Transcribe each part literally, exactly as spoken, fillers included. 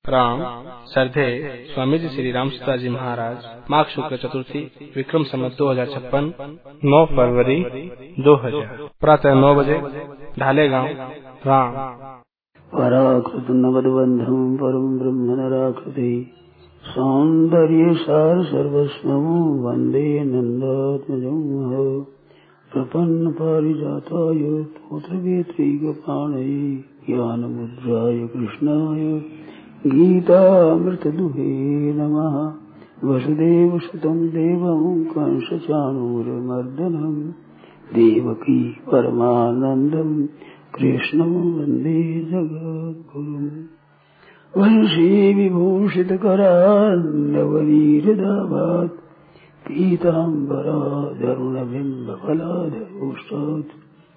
राम श्रद्धे स्वामी जी श्री राम सीता जी महाराज माघ शुक्ल चतुर्थी विक्रम संवत दो हजार छप्पन नौ फरवरी दो हजार प्रातः नौ बजे ढाले गांव राम पराकृत नवदबंधम परम ब्रह्म नराकृति सौंदर्य सार सर्वस्वं वंदे नंदात्मजं प्रपन्न पारिजाताय पुत्रवेत्रैकपाणये ज्ञानमुद्राय कृष्णाय गीतामृतदुहे नमः। वसुदेवसुतं देवं कंसचाणूरमर्दनं देवकी परमानन्दं कृष्णं वन्दे जगद्गुरुम्। वंशी विभूषितकरान्नवनीरदाभात् पीताम्बरादरुणबिम्बफलादरोष्टात्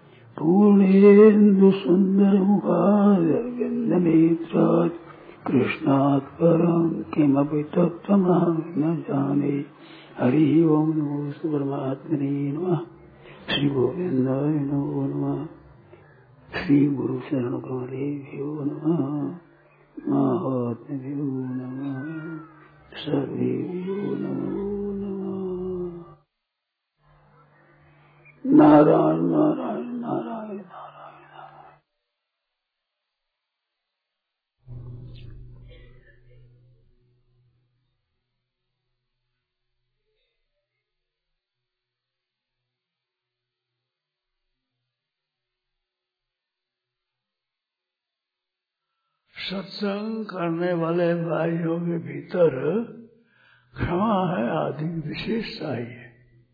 पूर्णेन्दुसुन्दरमुखादरविन्दनेत्रात् कृष्णात् परं किमपि तत्त्वमहं न जाने। हरि ओं नमो परमात्मने नमः। श्री गोविन्दाय नमो नमः। श्री गुरु शरण कमलेभ्यो नमः। महात्म्यो नमः। सर्वेभ्यो नमो नमः। नारायण नारायण नारायण नारायण। सत्संग करने वाले भाइयों के भीतर क्षमा है आदि विशेषता ही है।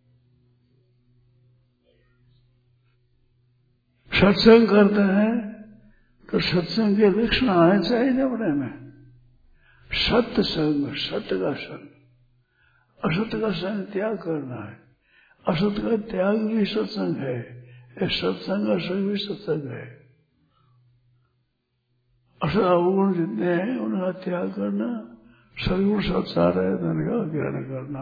सत्संग करते हैं तो सत्संग के लक्षण आने चाहिए अपने में। सत्य संग, सत्य का संग, असत्य का संग त्याग करना है। असत्य का त्याग भी सत्संग है, सत्संग का संग भी सत्संग है। असत अवगुण जितने हैं उनका त्याग करना, सदगुण सत्सार है उनका ग्रहण करना।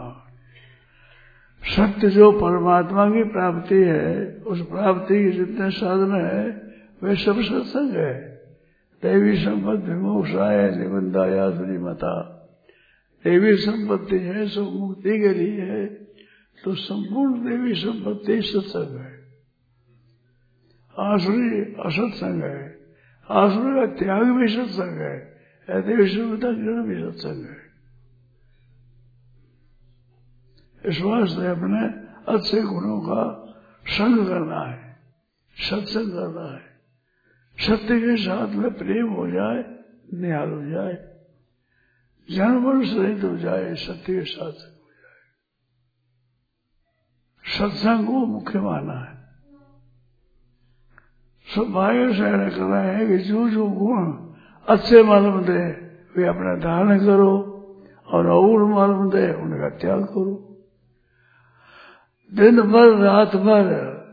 सत्य जो परमात्मा की प्राप्ति है, उस प्राप्ति के जितने साधन है वे सब सत्संग है। देवी संपत्ति विमोक्षाय निबंधाया श्रीमता। देवी संपत्ति है सब मुक्ति के लिए है, तो संपूर्ण देवी संपत्ति सत्संग है। आसुरी असत्संग है, आसुर का त्याग भी सत्संग है, देवी संपत्ति ग्रहण भी सत्संग है। इस वास्ते अपने अच्छे गुणों का संग करना है, सत्संग करना है। सत्य के साथ में प्रेम हो जाए, निहाल हो जाए, जानवर सहित हो जाए, सत्य के साथ हो जाए। सत्संग को मुख्य माना है। सब भाइयों से कर रहे हैं कि जो जो गुण अच्छे मालूम दे वे अपना धारण करो, और अवगुण मालूम दे उनका त्याग करो। दिन भर रात भर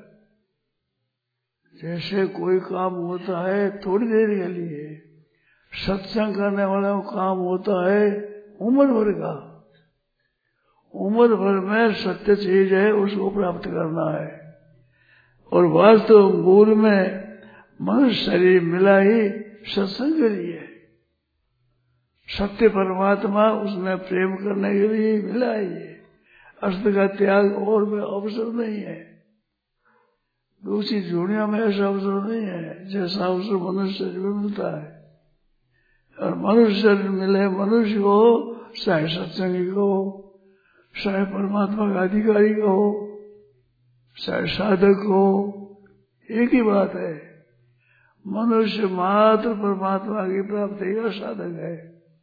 जैसे कोई काम होता है थोड़ी देर के लिए, सत्संग करने वाला काम होता है उम्र भर का। उम्र भर में सत्य चीज है उसको प्राप्त करना है। और वास्तव मूल में मनुष्य शरीर मिला ही सत्संग के लिए। सत्य परमात्मा उसमें प्रेम करने के लिए मिला ही है। असत्य का त्याग और में अवसर नहीं है। दूसरी दुनिया में ऐसा अवसर नहीं है जैसा अवसर मनुष्य शरीर में मिलता है। और मनुष्य शरीर मिले मनुष्य को, चाहे सत्संगी को, चाहे परमात्मा का अधिकारी को, चाहे साधक हो, एक ही बात है। मनुष्य मात्र परमात्मा की प्राप्ति का साधक है।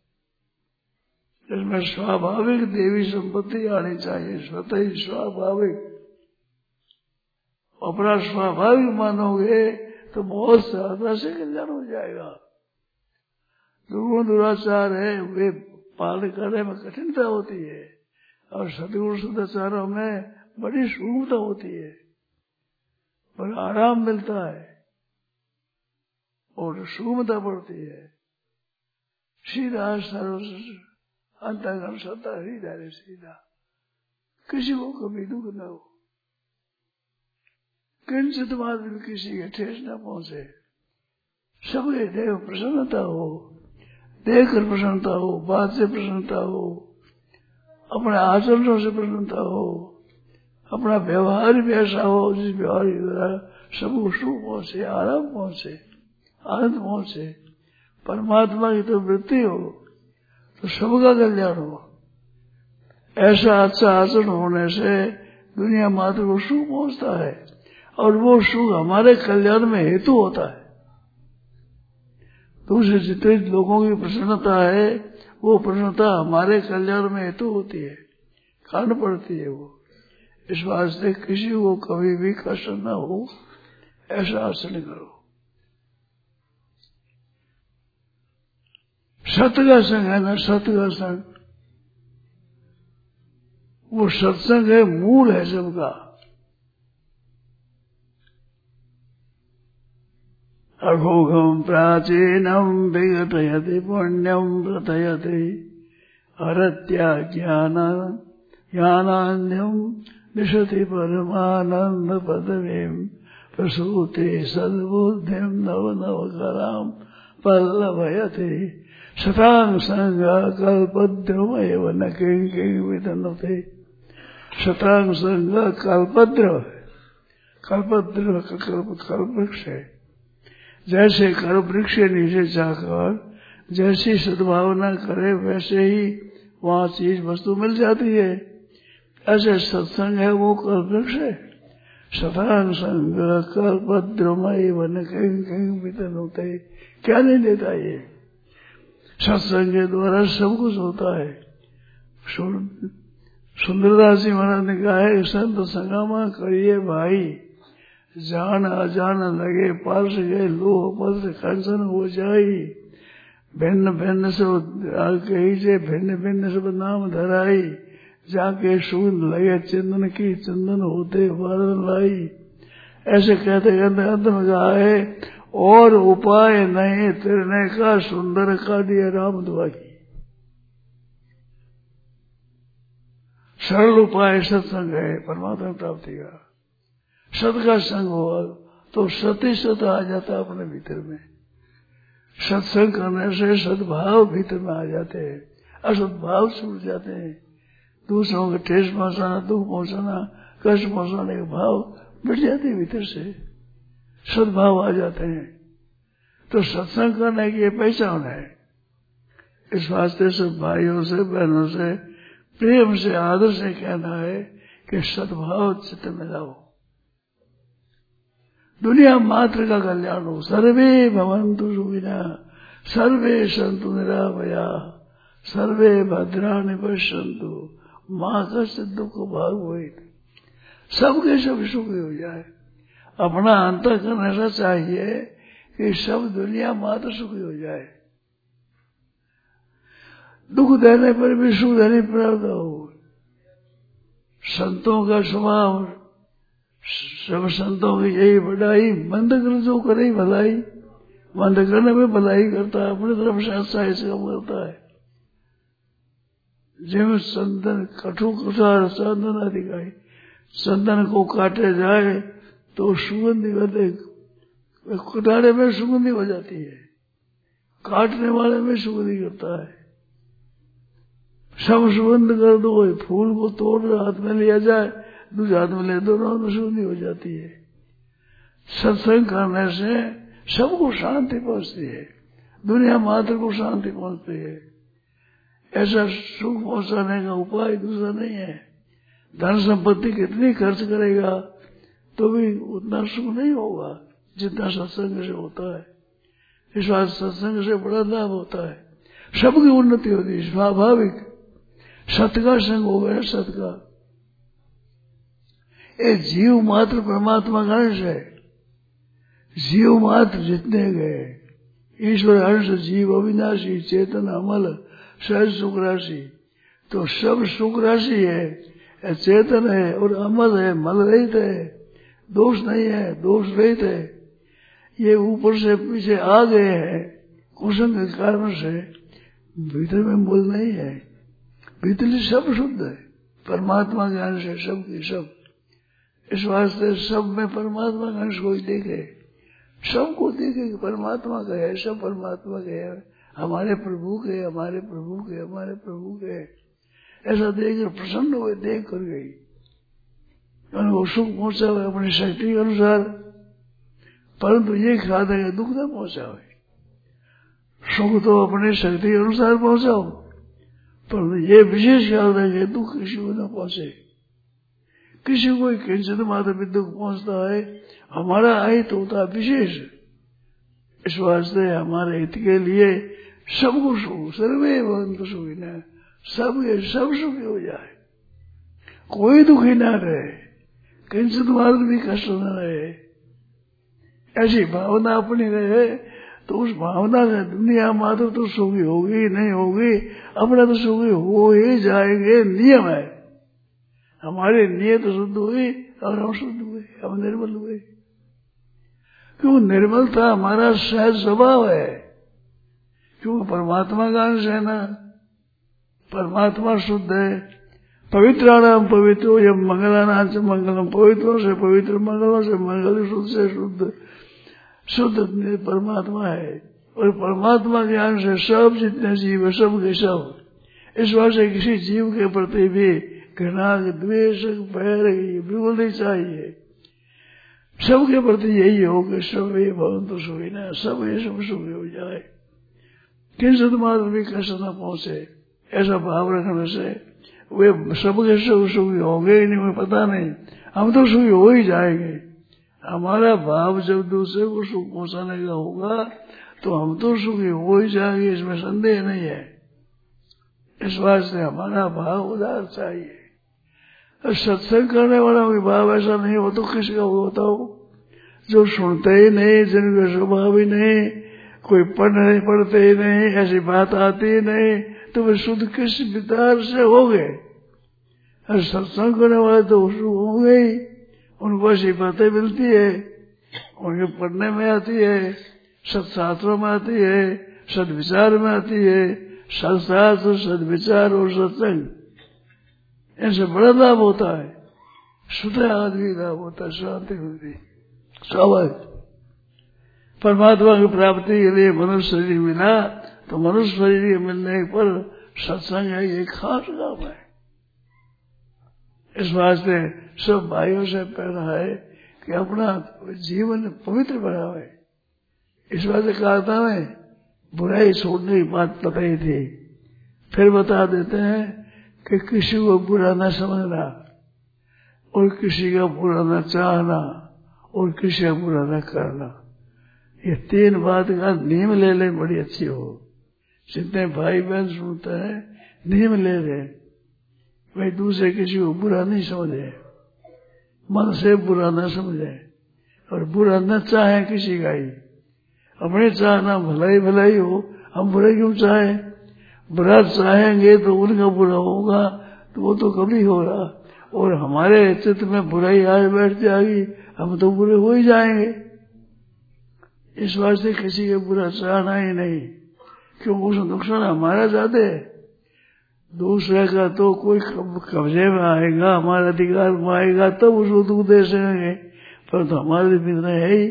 इसमें स्वाभाविक देवी संपत्ति आनी चाहिए, स्वतः ही स्वाभाविक। अपना स्वाभाविक मानोगे तो बहुत ज्यादा से कल्याण हो जाएगा। दुर्गुण दुराचार है वे पालन करने में कठिनता होती है, और सदगुण सदाचारों में बड़ी सुगमता होती है, बड़ा आराम मिलता है और सुगमता बढ़ती है। सीधा सर्व अंतःकरण सत्ता हृदय सीधा, किसी को कभी दुख न हो, किंचित मात्र भी किसी के ठेस न पहुंचे, सबके देव प्रसन्नता हो। देख कर प्रसन्नता हो, बात से प्रसन्नता हो, अपने आचरणों से प्रसन्नता हो, अपना व्यवहार भी ऐसा हो जिस व्यवहार के द्वारा सबको सुख पहुंचे, आराम पहुंचे, आनंद पहुंचे, परमात्मा की तो वृत्ति हो तो सबका कल्याण हो। ऐसा अच्छा आचरण होने से दुनिया मात्र को सुख पहुंचता है और वो सुख हमारे कल्याण में हेतु होता है। दूसरे जितने लोगों की प्रसन्नता है वो प्रसन्नता हमारे कल्याण में हेतु होती है, कारण पड़ती है वो। इस वास्ते किसी को कभी भी कष्ट न हो ऐसा आचरण करो। सत्य का संग है ना, सत्य का संग, वो सत्संग है, मूल है सबका। अघोघम प्राचीनम विगतयति पुण्यम प्रथयति हरत्या ज्ञान ज्ञानान्यम विशति परमानंद पदवीं प्रसूते सद्बुद्धिम नव नव कराम पल्लवयते शतांग संग कल्पद्रवयव न किं किं विदनुते। शतांग संग कल्पद्रव, कल्पद्रव कल्प कल्पवृक्ष है। जैसे कल्पवृक्ष के नीचे जाकर जैसी सद्भावना करे वैसे ही वहां चीज वस्तु मिल जाती है। ऐसे सत्संग है वो कल्पवृक्ष है। शतांग संग कल्पद्रवमय वन कहीं कहीं वितन होते, क्या नहीं देता ये। सत्संग के द्वारा सब कुछ होता है। सुंदरदास जी महाराज ने कहा है, संत संगमा करिए भाई, जान अजान लगे पास गए लोह पत्र कंचन हो जाई। भिन्न भिन्न सब कही से भिन्न भिन्न सब नाम धराई, जाके सूंद लगे चंदन की चंदन होते बादल लाई। ऐसे कहते कहते अंत में कहा है, और उपाय नहीं तिरने का सुंदर का दिया राम दुआ की। सरल उपाय सत्संग है परमात्मा प्राप्ति का। सत का संग हो तो सती सत आ जाता अपने भीतर में। सत्संग करने से सद्भाव भीतर में आ जाते हैं, असद्भाव छूट जाते हैं। दूसरों को ठेस पहुंचाना, दुख पहुंचाना, कष्ट पहुंचाने के भाव मिट जाते हैं भीतर से, सद्भाव आ जाते हैं। तो सत्संग करने की ये पहचान है। इस वास्ते सब भाइयों से बहनों से प्रेम से आदर से कहना है कि सद्भाव चित्त में लाओ, दुनिया मात्र का कल्याण हो। सर्वे भवन्तु सुखिनः सर्वे सन्तु निरामयाः सर्वे भद्राणि पश्यन्तु मां कश्चित् दुःख भाग भवेत्। सबके सब सुखी हो जाए। अपना अंतःकरण ऐसा चाहिए कि सब दुनिया मात्र सुखी हो जाए। दुख देने पर भी सुख देने प्राप्त हो। संतों का स्वभाव, सब संतों की यही बढ़ाई, मंद कर जो करे भलाई, मंद करने में भलाई करता है, अपनी तरफ से अच्छा ऐसे काम करता है। जिम संतन कठोर कुठार चंदन अधिकारी, चंदन को काटे जाए तो सुगंधी करते, कुठारे में सुगंधी हो जाती है, काटने वाले में सुगंधी करता है। सब सुगंध कर दो, फूल को तोड़ हाथ में लिया जाए, दूसरे हाथ में ले दोनों में सुगंधी हो जाती है। सत्संग करने से सबको शांति पहुंचती है, दुनिया मात्र को शांति पहुंचती है। ऐसा सुख पहुंचाने का उपाय दूसरा नहीं है। धन संपत्ति कितनी खर्च करेगा तो भी उतना सुख नहीं होगा जितना सत्संग से होता है। इस बात सत्संग से बड़ा लाभ होता है, सबकी उन्नति होती है स्वाभाविक। सत्य का संग हो गया, सत्य का एक जीव मात्र परमात्मा का अंश है। जीव मात्र जितने गए ईश्वर अंश, जीव अविनाशी चेतन अमल सहज सुख राशि, तो सब सुख राशि है, चेतन है और अमल है, मल रहित है, दोष नहीं है, दोष रहित है। ये ऊपर से पीछे आ गए हैं कुसंग के कारण से, भीतर में मूल नहीं है। भीतर सब शुद्ध है, परमात्मा के अंश है सब की सब। इस वास्ते सब में परमात्मा का अंश कोई देखे, सबको देखे कि परमात्मा का है, सब परमात्मा का है, हमारे प्रभु के, हमारे प्रभु के, हमारे प्रभु के, ऐसा देखकर प्रसन्न हुए, देख कर गई। उनको सुख पहुंचा हुआ अपनी शक्ति के अनुसार, परंतु ये ख्याल है दुख न पहुंचा हुए। सुख तो अपनी शक्ति के अनुसार पहुंचाओ, परंतु ये विशेष ख्याल है कि दुख किसी को न पहुंचे। किसी को किंचित मात्र भी दुख पहुंचता है, हमारा अहित होता है विशेष। इस वास्ते हमारे हित के लिए सबको सुख, सर्वे भवन्तु सुखिनः, सब सब सुखी हो जाए, कोई दुखी ना रहे, किंचित मात्र भी कष्ट न रहे, ऐसी भावना अपनी रहे तो उस भावना से दुनिया मात्र तो सुखी होगी नहीं होगी, अपना तो सुखी हो ही जाएंगे, नियम है। हमारी नियत शुद्ध हुई और हम शुद्ध हुए, हम निर्मल हुए। क्यों? निर्मलता हमारा सहज स्वभाव है। क्यों? परमात्मा का अंश है ना, परमात्मा शुद्ध है। पवित्राणाम पवित्रो यम मंगलानां च मंगलम, पवित्रों से पवित्र, मंगलों से मंगल, शुद्ध से शुद्ध, शुद्ध परमात्मा है। और परमात्मा के अंश है सब जितने जीव है, सब के सब। इस बात से किसी जीव के प्रति भी घृणा, द्वेष, बैर बिल्कुल नहीं चाहिए। सबके प्रति यही हो कि सब ये भवन्तु सुखिनः, सब ये सब सुखी हो जाए, किंचित मात्र भी कष्ट न पहुंचे। ऐसा भाव रखने से वे सबके सब सुखी होंगे ही नहीं, हमें पता नहीं, हम तो सुखी हो ही जाएंगे। हमारा भाव जब दूसरे को सुख पहुंचाने का होगा तो हम तो सुखी हो ही जाएंगे, इसमें संदेह नहीं है। इस वास्ते हमारा भाव उदार चाहिए। सत्संग करने वालों का भाव ऐसा नहीं हो तो किसका होता हो? जो सुनते ही नहीं, जिनका स्वभाव ही नहीं, कोई पढ़ नहीं पढ़ते ही नहीं, ऐसी बात आती ही नहीं, तो वे शुद्ध किस विचार से हो गए? और सत्संग करने वाले तो होंगे ही, उनको ऐसी बातें मिलती है, उनके पढ़ने में आती है, सत्शास्त्रों में आती है, सदविचार में आती है। सत्शास्त्र, सदविचार और सत्संग, इनसे बड़ा लाभ होता है, शुद्ध आदमी लाभ होता है, शांति होती है, स्वाभाविक। परमात्मा की प्राप्ति के लिए मनुष्य शरीर मिला तो मनुष्य शरीर मिलने पर सत्संग है, ये खास काम है। इस वास्ते सब भाइयों से कहना है कि अपना जीवन पवित्र बनावे। इस वास्ते कहा था मैं, बुराई छोड़ने की बात बताई थी, फिर बता देते हैं कि किसी को बुरा न समझना, और किसी का बुरा न चाहना, और किसी का बुरा न करना। ये तीन बात का नियम ले ले, बड़ी अच्छी हो। जितने भाई बहन सुनते हैं नियम ले ले, भाई दूसरे किसी को बुरा नहीं समझे, मन से बुरा न समझे, और बुरा न चाहे किसी का ही। अपने चाहना भलाई भलाई हो, हम बुरा क्यों चाहे? बुरा चाहेंगे तो उनका बुरा होगा, तो वो तो कभी होगा, और हमारे चित्त में बुराई आज बैठ जाएगी, हम तो बुरे हो ही जाएंगे। इस वास्ते किसी का बुरा चाहना ही नहीं, क्योंकि उसका नुकसान हमारा ज्यादा है। दूसरे का तो कोई कब्जे में आएगा, हमारे अधिकार में आएगा, तब तो उसको दुख दे सकेंगे, पर तो हमारे मित्र है ही।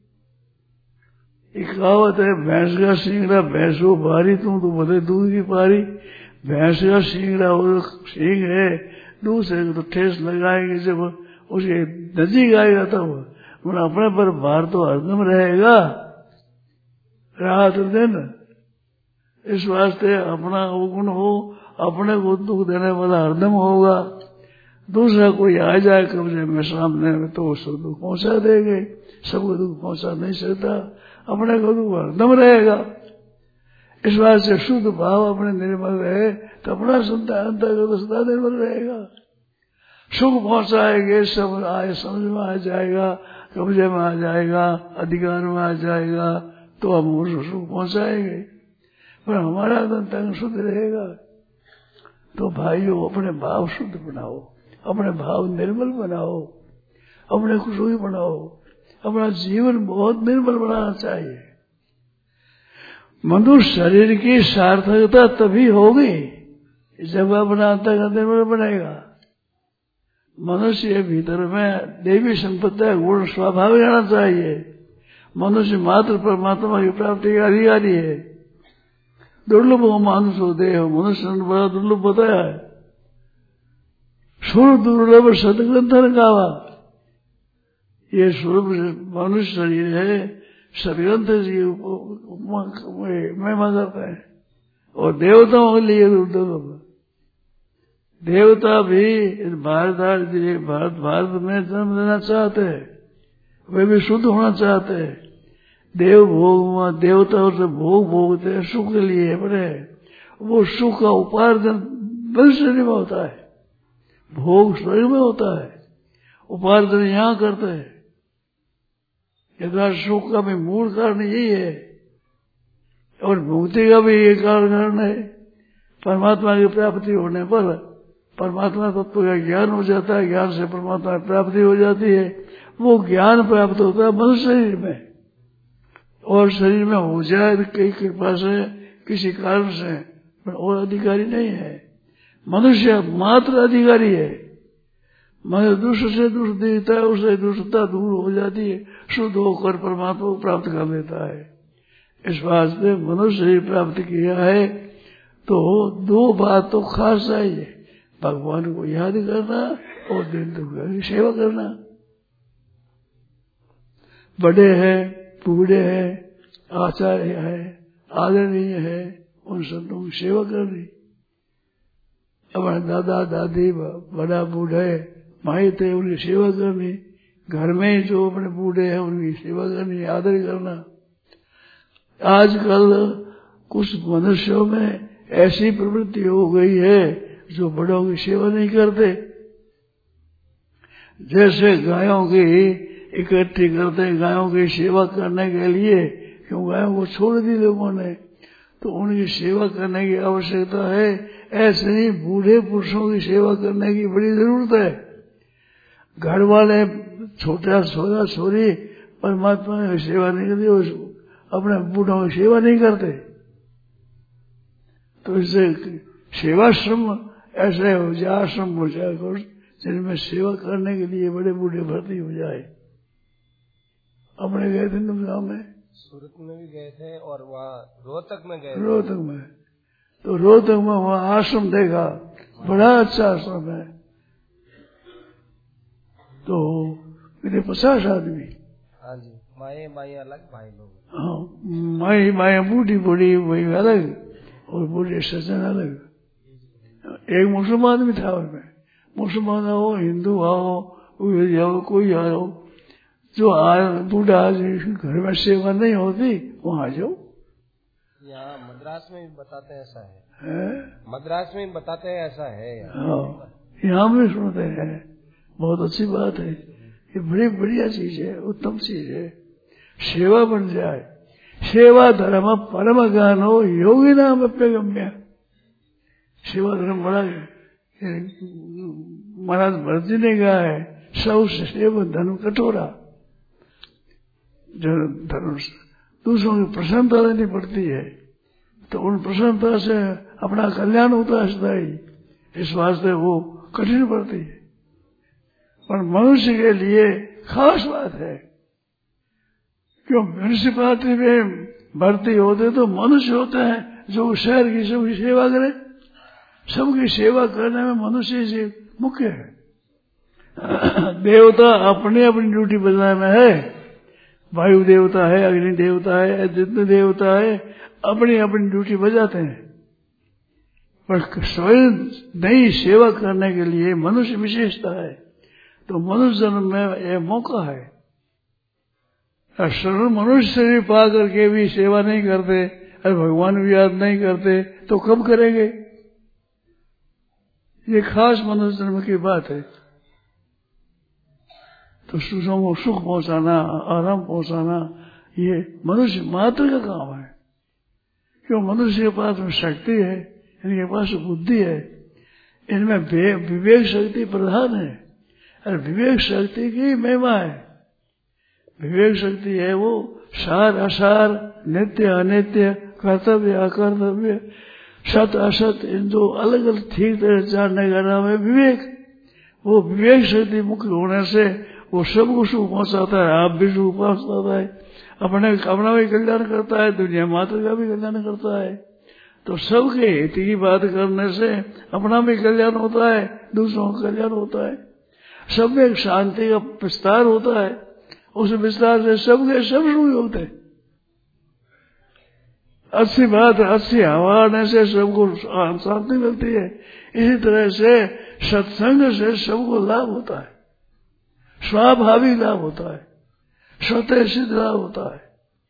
एक कहावत है, भैंस का सींगड़ा भैंस हो भारी, तुम तो बड़े दूध की पारी। भैंस का सींगड़ा और सींग है, दूसरे को तो ठेस लगाएंगे, जब उसके नजीक आएगा तब तो अपने पर भार तो हरदम रहेगा, रात दिन। इस वास्ते अपना अवगुण हो, अपने को दुख देने वाला हरदम होगा। दूसरा कोई आ जाए कब्जे में सामने में तो उसको दुख पहुंचा देंगे, सबको दुख पहुंचा नहीं सकता, अपने को दुख हरदम रहेगा। इस बात से शुद्ध भाव अपने निर्मल रहे तो अपना सुनता अंतर तो सदा निर्मल रहेगा। सुख पहुंचाएंगे, सब आए समझ में आ जाएगा, कब्जे में आ जाएगा, अधिकार में आ जाएगा, तो हम उसको सुख पहुंचाएंगे, पर हमारा अंतर शुद्ध रहेगा। तो भाइयों, अपने भाव शुद्ध बनाओ, अपने भाव निर्मल बनाओ, अपने को सुखी बनाओ। अपना जीवन बहुत निर्मल बनाना चाहिए। मनुष्य शरीर की सार्थकता तभी होगी जब अपना अंतःकरण निर्मल बनेगा। मनुष्य के भीतर में देवी संपत्ति गुण स्वाभाविक रहना चाहिए। मनुष्य मात्र परमात्मा की प्राप्ति का अधिकारी है। दुर्लभ मानुष हो देह, मनुष्य ने बड़ा दुर्लभ बताया है। सुर दुर्लभ सदग्रंथन गावा, ये सुलभ मनुष्य शरीर है, सदग्रंथ जी महिमा करते हैं। और देवताओं के लिए दुर्लभ, देवता भी भारत भारत भारत में जन्म लेना चाहते हैं, वे भी शुद्ध होना चाहते हैं। देव भोग, देवताओं से भोग भोगते हैं सुख के लिए बड़े, वो सुख का उपार्जन मनुष्य में होता है, भोग शरीर में होता है, उपार्जन यहाँ करते हैं। यथा सुख का भी मूल कारण यही है और मुक्ति का भी ये कारण है। परमात्मा की प्राप्ति होने पर परमात्मा तत्व का ज्ञान हो जाता है, ज्ञान से परमात्मा की प्राप्ति हो जाती है। वो ज्ञान प्राप्त होता है मनुष्य शरीर में, और शरीर में हो जाए कई कृपा से किसी कारण से, और अधिकारी नहीं है। मनुष्य मात्र अधिकारी है। मनुष्य दुष्ट से दुष्ट दिखता है, उससे दुष्टता दूर हो जाती है, शुद्ध होकर परमात्मा को प्राप्त कर लेता है। इस वास्ते मनुष्य शरीर प्राप्त किया है तो दो बात तो खास चाहिए, भगवान को याद करना और दिन दुनिया की सेवा करना। बड़े हैं, बूढ़े हैं, आचार्य है, आदरणीय है, उन संतों की सेवा करनी। अपने दादा दादी बड़ा बूढ़े माई थे, उनकी सेवा करनी। घर में जो अपने बूढ़े हैं उनकी सेवा करनी, आदर करना। आजकल कुछ मनुष्यों में ऐसी प्रवृत्ति हो गई है जो बड़ों की सेवा नहीं करते। जैसे गायों की इकट्ठी करते हैं गायों की सेवा करने के लिए, क्यों गायों को छोड़ दी लोगों ने, तो उनकी सेवा करने की आवश्यकता है। ऐसे ही बूढ़े पुरुषों की सेवा करने की बड़ी जरूरत है। घर वाले छोटा सोरा सोरी परमात्मा की सेवा नहीं करते, अपने बूढ़ों की सेवा नहीं करते। तो इससे सेवाश्रम ऐसे हो जाए, आश्रम हो जाए जिनमें सेवा करने के लिए बड़े बूढ़े भर्ती हो जाए। अपने गए थे गाँव में, सूरत में भी गए थे और वहाँ रोहतक में गए। रोहतक में तो रोहतक में वहाँ आश्रम देखा, बड़ा अच्छा आश्रम है। तो मेरे पचास आदमी, हाँ जी, माए माए अलग, भाई लोग। हाँ, माए माए बूढ़ी बूढ़ी वही अलग और बूढ़े सज्जन अलग। एक मुसलमान भी था उसमें, मुसलमान आओ, हिंदू आओ, कोई आओ, कोई आओ, जो आज बूढ़ा आज घर में सेवा नहीं होती वहाँ जाओ। यहाँ मद्रास में भी बताते हैं ऐसा है, है? मद्रास में भी बताते हैं ऐसा है। हाँ, यहाँ भी सुनते हैं। बहुत अच्छी बात है, ये बड़ी बढ़िया चीज है, उत्तम चीज है। सेवा बन जाए, सेवा धर्म परम ज्ञानो योगी नाम अप्यगम्य। सेवा धर्म बड़ा महाराज भरत जी ने कहा है, सब सेवा धर्म कठोरा। जो धर्म दूसरों की प्रसन्नता लेनी पड़ती है तो उन प्रसन्नता से अपना कल्याण होता है सदाई, इस वास्ते वो कठिन पड़ती है। पर मनुष्य के लिए खास बात है, क्यों म्यूनिसिपालिटी में भर्ती होते तो मनुष्य होते हैं जो शहर की सबकी सेवा करे। सबकी सेवा करने में मनुष्य से मुख्य है। देवता अपनी अपनी ड्यूटी बजाने में है, वायु देवता है, अग्नि देवता है, जितने देवता है अपनी अपनी ड्यूटी बजाते हैं। पर स्वयं नई सेवा करने के लिए मनुष्य विशेषता है, तो मनुष्य जन्म में यह मौका है। सरल मनुष्य शरीर पा करके भी सेवा नहीं करते, अरे भगवान भी याद नहीं करते तो कब करेंगे? ये खास मनुष्य जन्म की बात है। तो दूसरों को सुख पहुंचाना, आराम पहुंचाना, ये मनुष्य मात्र का काम है। क्यों मनुष्य के पास में शक्ति है, इनके पास बुद्धि है, इनमें विवेक शक्ति प्रधान है। और विवेक शक्ति की महिमा है। विवेक शक्ति है वो सार असार, नित्य अनित्य, कर्तव्य अकर्तव्य, सत असत, इन जो अलग अलग ठीक तरह जानने का नाम है विवेक। वो विवेक शक्ति मुख्य होने से वो सबको सुख पहुंचाता है, आप भी सुख पहुंचाता है, अपने अपना भी कल्याण करता है, दुनिया मात्र का भी कल्याण करता है। तो सबके हित की बात करने से अपना भी कल्याण होता है, दूसरों का कल्याण होता है। सब में एक शांति का विस्तार होता है, उस विस्तार से सबके सब सुखी होते हैं। अच्छी बात, अच्छी हवा आने से सबको शांति मिलती है। इसी तरह से सत्संग से सबको लाभ होता है, स्वाभाविक लाभ होता है, स्वतः सिद्ध लाभ होता है।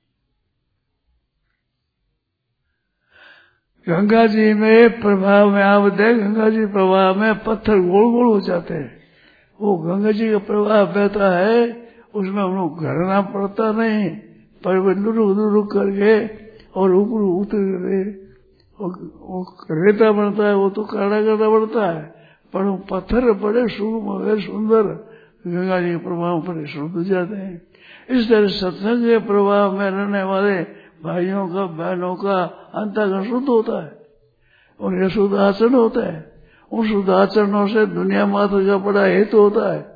गंगा जी में प्रवाह में आप देख, गंगा जी प्रवाह में पत्थर गोल गोल हो जाते हैं। वो गंगा जी का प्रवाह बहता है, उसमें हम लोग घरना पड़ता नहीं, पर वो लुरुक लुरुक करके और ऊपर उतर गए, वो रेता बनता है, वो तो काढ़ा करना पड़ता है, पर वो पत्थर बड़े सूक्ष्म सुंदर गंगा जी के प्रवाह पर शुद्ध हो जाते हैं। इस तरह सत्संग के प्रवाह में रहने वाले भाइयों का, बहनों का अंतःकरण शुद्ध होता है, उनका शुद्ध आचरण होता है। उन शुद्ध आचरणों से दुनिया मात्र का बड़ा हित होता है,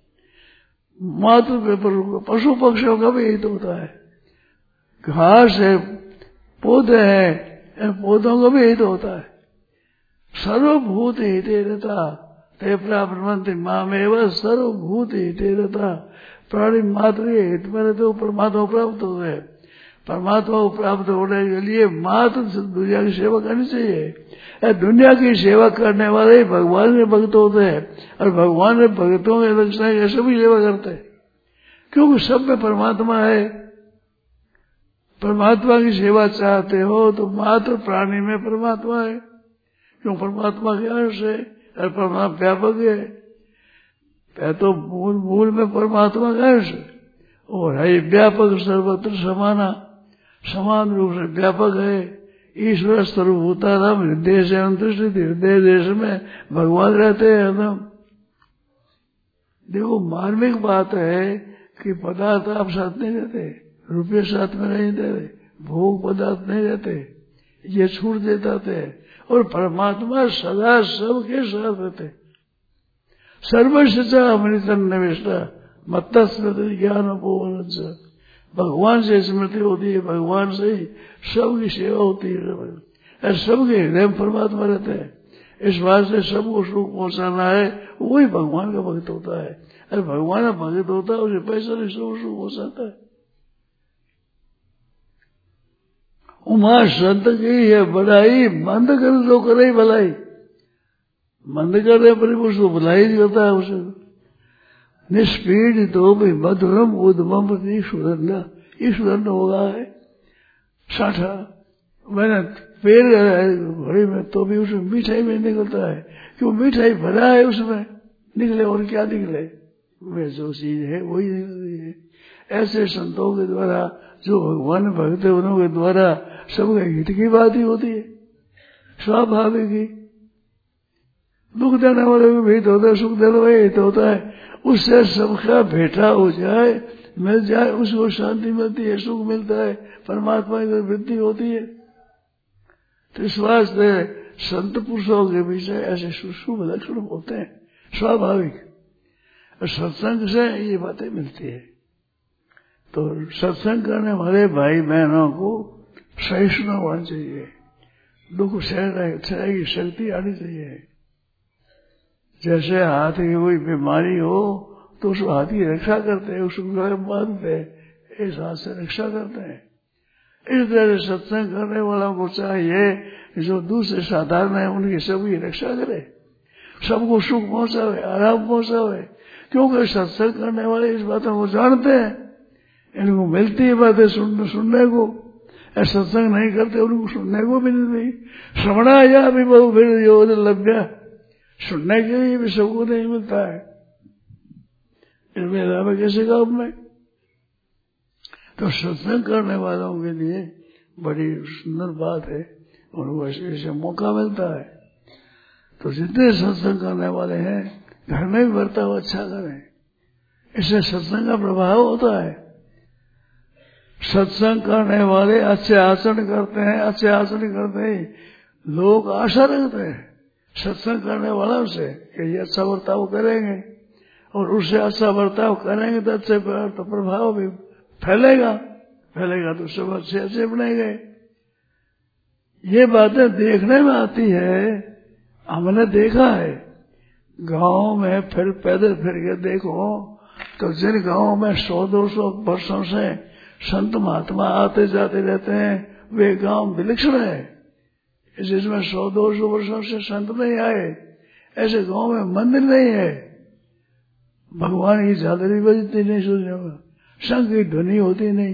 मात्र पशु पक्षियों का भी हित होता है। घास है, पौधे हैं, इन पौधों का भी हित होता है। सर्वभूत हिते रहता ते प्राप्त मामेव सर्वभूत हिते रहता। प्राणी मात्र के हित में रहते, वो परमात्मा प्राप्त होते हैं। परमात्मा को प्राप्त होने के लिए मात्र दुनिया की सेवा करनी चाहिए। दुनिया की सेवा करने वाले भगवान के भक्त होते हैं, और भगवान के भक्तों के रक्षा ऐसे भी सेवा करते हैं, क्योंकि सब में परमात्मा है। परमात्मा की सेवा चाहते हो तो मात्र प्राणी में परमात्मा है, क्यों परमात्मा के अंश है और परमात्मा व्यापक है। तो मूल मूल में परमात्मा का अंश और है व्यापक, सर्वत्र समाना, समान रूप से व्यापक है। ईश्वर सर्वभूतानाम हृदय से अंतर्स्थित, हृदय देश में भगवान रहते हैं एकदम। देखो मार्मिक बात है कि पदार्थ आप साथ नहीं रहते, रुपये साथ में नहीं देते, भोग पदार्थ नहीं रहते, ये छूट देता थे। और परमात्मा सदा सबके साथ रहते। सर्वस्व अमृतन निविष्टा मत्ता स्मृति ज्ञान अपोवन। भगवान से स्मृति होती है, भगवान से ही सबकी सेवा होती है, सबके हृदय में परमात्मा रहते हैं। इस बात से सबको सुख पहुंचाना है, वही भगवान का भक्त होता है। अरे भगवान का भक्त होता है, उसे पैसा नहीं सब सुख पहुंचाता है। उमा संत की है बड़ाई, मंद कर तो करे भलाई, मंद करने पर उसको भलाई नहीं होता है। उसे निष्पीड़ तो भी मधुरम उद्मम सुधरना, ये सुधरना होगा है साठा। मैंने पेड़ घड़ी में तो भी उसमें मिठाई में निकलता है, क्यों मिठाई भरा है उसमें, निकले और क्या निकले, वे जो चीज है वही निकलती है। ऐसे संतों के द्वारा जो भगवान भक्त है, उन्हों के द्वारा सबके हित की बात ही होती है, स्वाभाविक ही। दुख देने वाले को भी हित होता है, सुख देने वाले हित होता है। उससे सबका भेंटा हो जाए, मिल जाए, उसको शांति मिलती है, सुख मिलता है, परमात्मा की वृद्धि होती है। तो इस वास्ते संत पुरुषों के विषय ऐसे शुभ लक्षण होते हैं, स्वाभाविक। और सत्संग से ये बातें मिलती है। तो सत्संग करने वाले भाई बहनों को सहिष्णु होना चाहिए, दुख सहने की शक्ति आनी चाहिए। जैसे हाथी की कोई बीमारी हो तो उस हाथी की रक्षा करते हैं, उसको बांधते हैं, इस हाथ से रक्षा करते हैं। इस तरह सत्संग करने वालों को चाहिए जो दूसरे साधारण है उनकी सबकी रक्षा करे, सबको सुख पहुंचावे, आराम पहुंचावे। क्योंकि सत्संग करने वाले इस बातों को जानते हैं, इनको मिलती है बातें सुन, सुनने को। ऐसा सत्संग नहीं करते उनको सुनने को भी नहीं। श्रवणा या भी बहु फिर योग लभ्य, सुनने के लिए भी सबको नहीं मिलता है। इसमें अलावा कैसे काम में तो सत्संग करने वालों के लिए बड़ी सुंदर बात है, उनको ऐसे ऐसे मौका मिलता है। तो जितने सत्संग करने वाले हैं घर में भी बर्ताव अच्छा करें, इससे सत्संग का प्रभाव होता है। सत्संग करने वाले अच्छे आचरण करते हैं, अच्छे आचरण करते ही लोग आशा रखते हैं सत्संग करने वालों से कि ये अच्छा बर्ताव करेंगे, और उससे अच्छा बर्ताव करेंगे तो अच्छे तो प्रभाव भी फैलेगा, फैलेगा तो सब अच्छे अच्छे बनेंगे। ये बातें देखने में आती है, हमने देखा है। गांव में फिर पैदल फिर के देखो तो जिन गांवों में सौ दो सौ वर्षों से संत महात्मा आते जाते रहते हैं, वे गांव विलक्षण है। जिसमें सौ दो सौ वर्षों से संत नहीं आए, ऐसे गांव में मंदिर नहीं है, भगवान की झालरी बजती नहीं, सुनने में शंख की ध्वनि होती नहीं,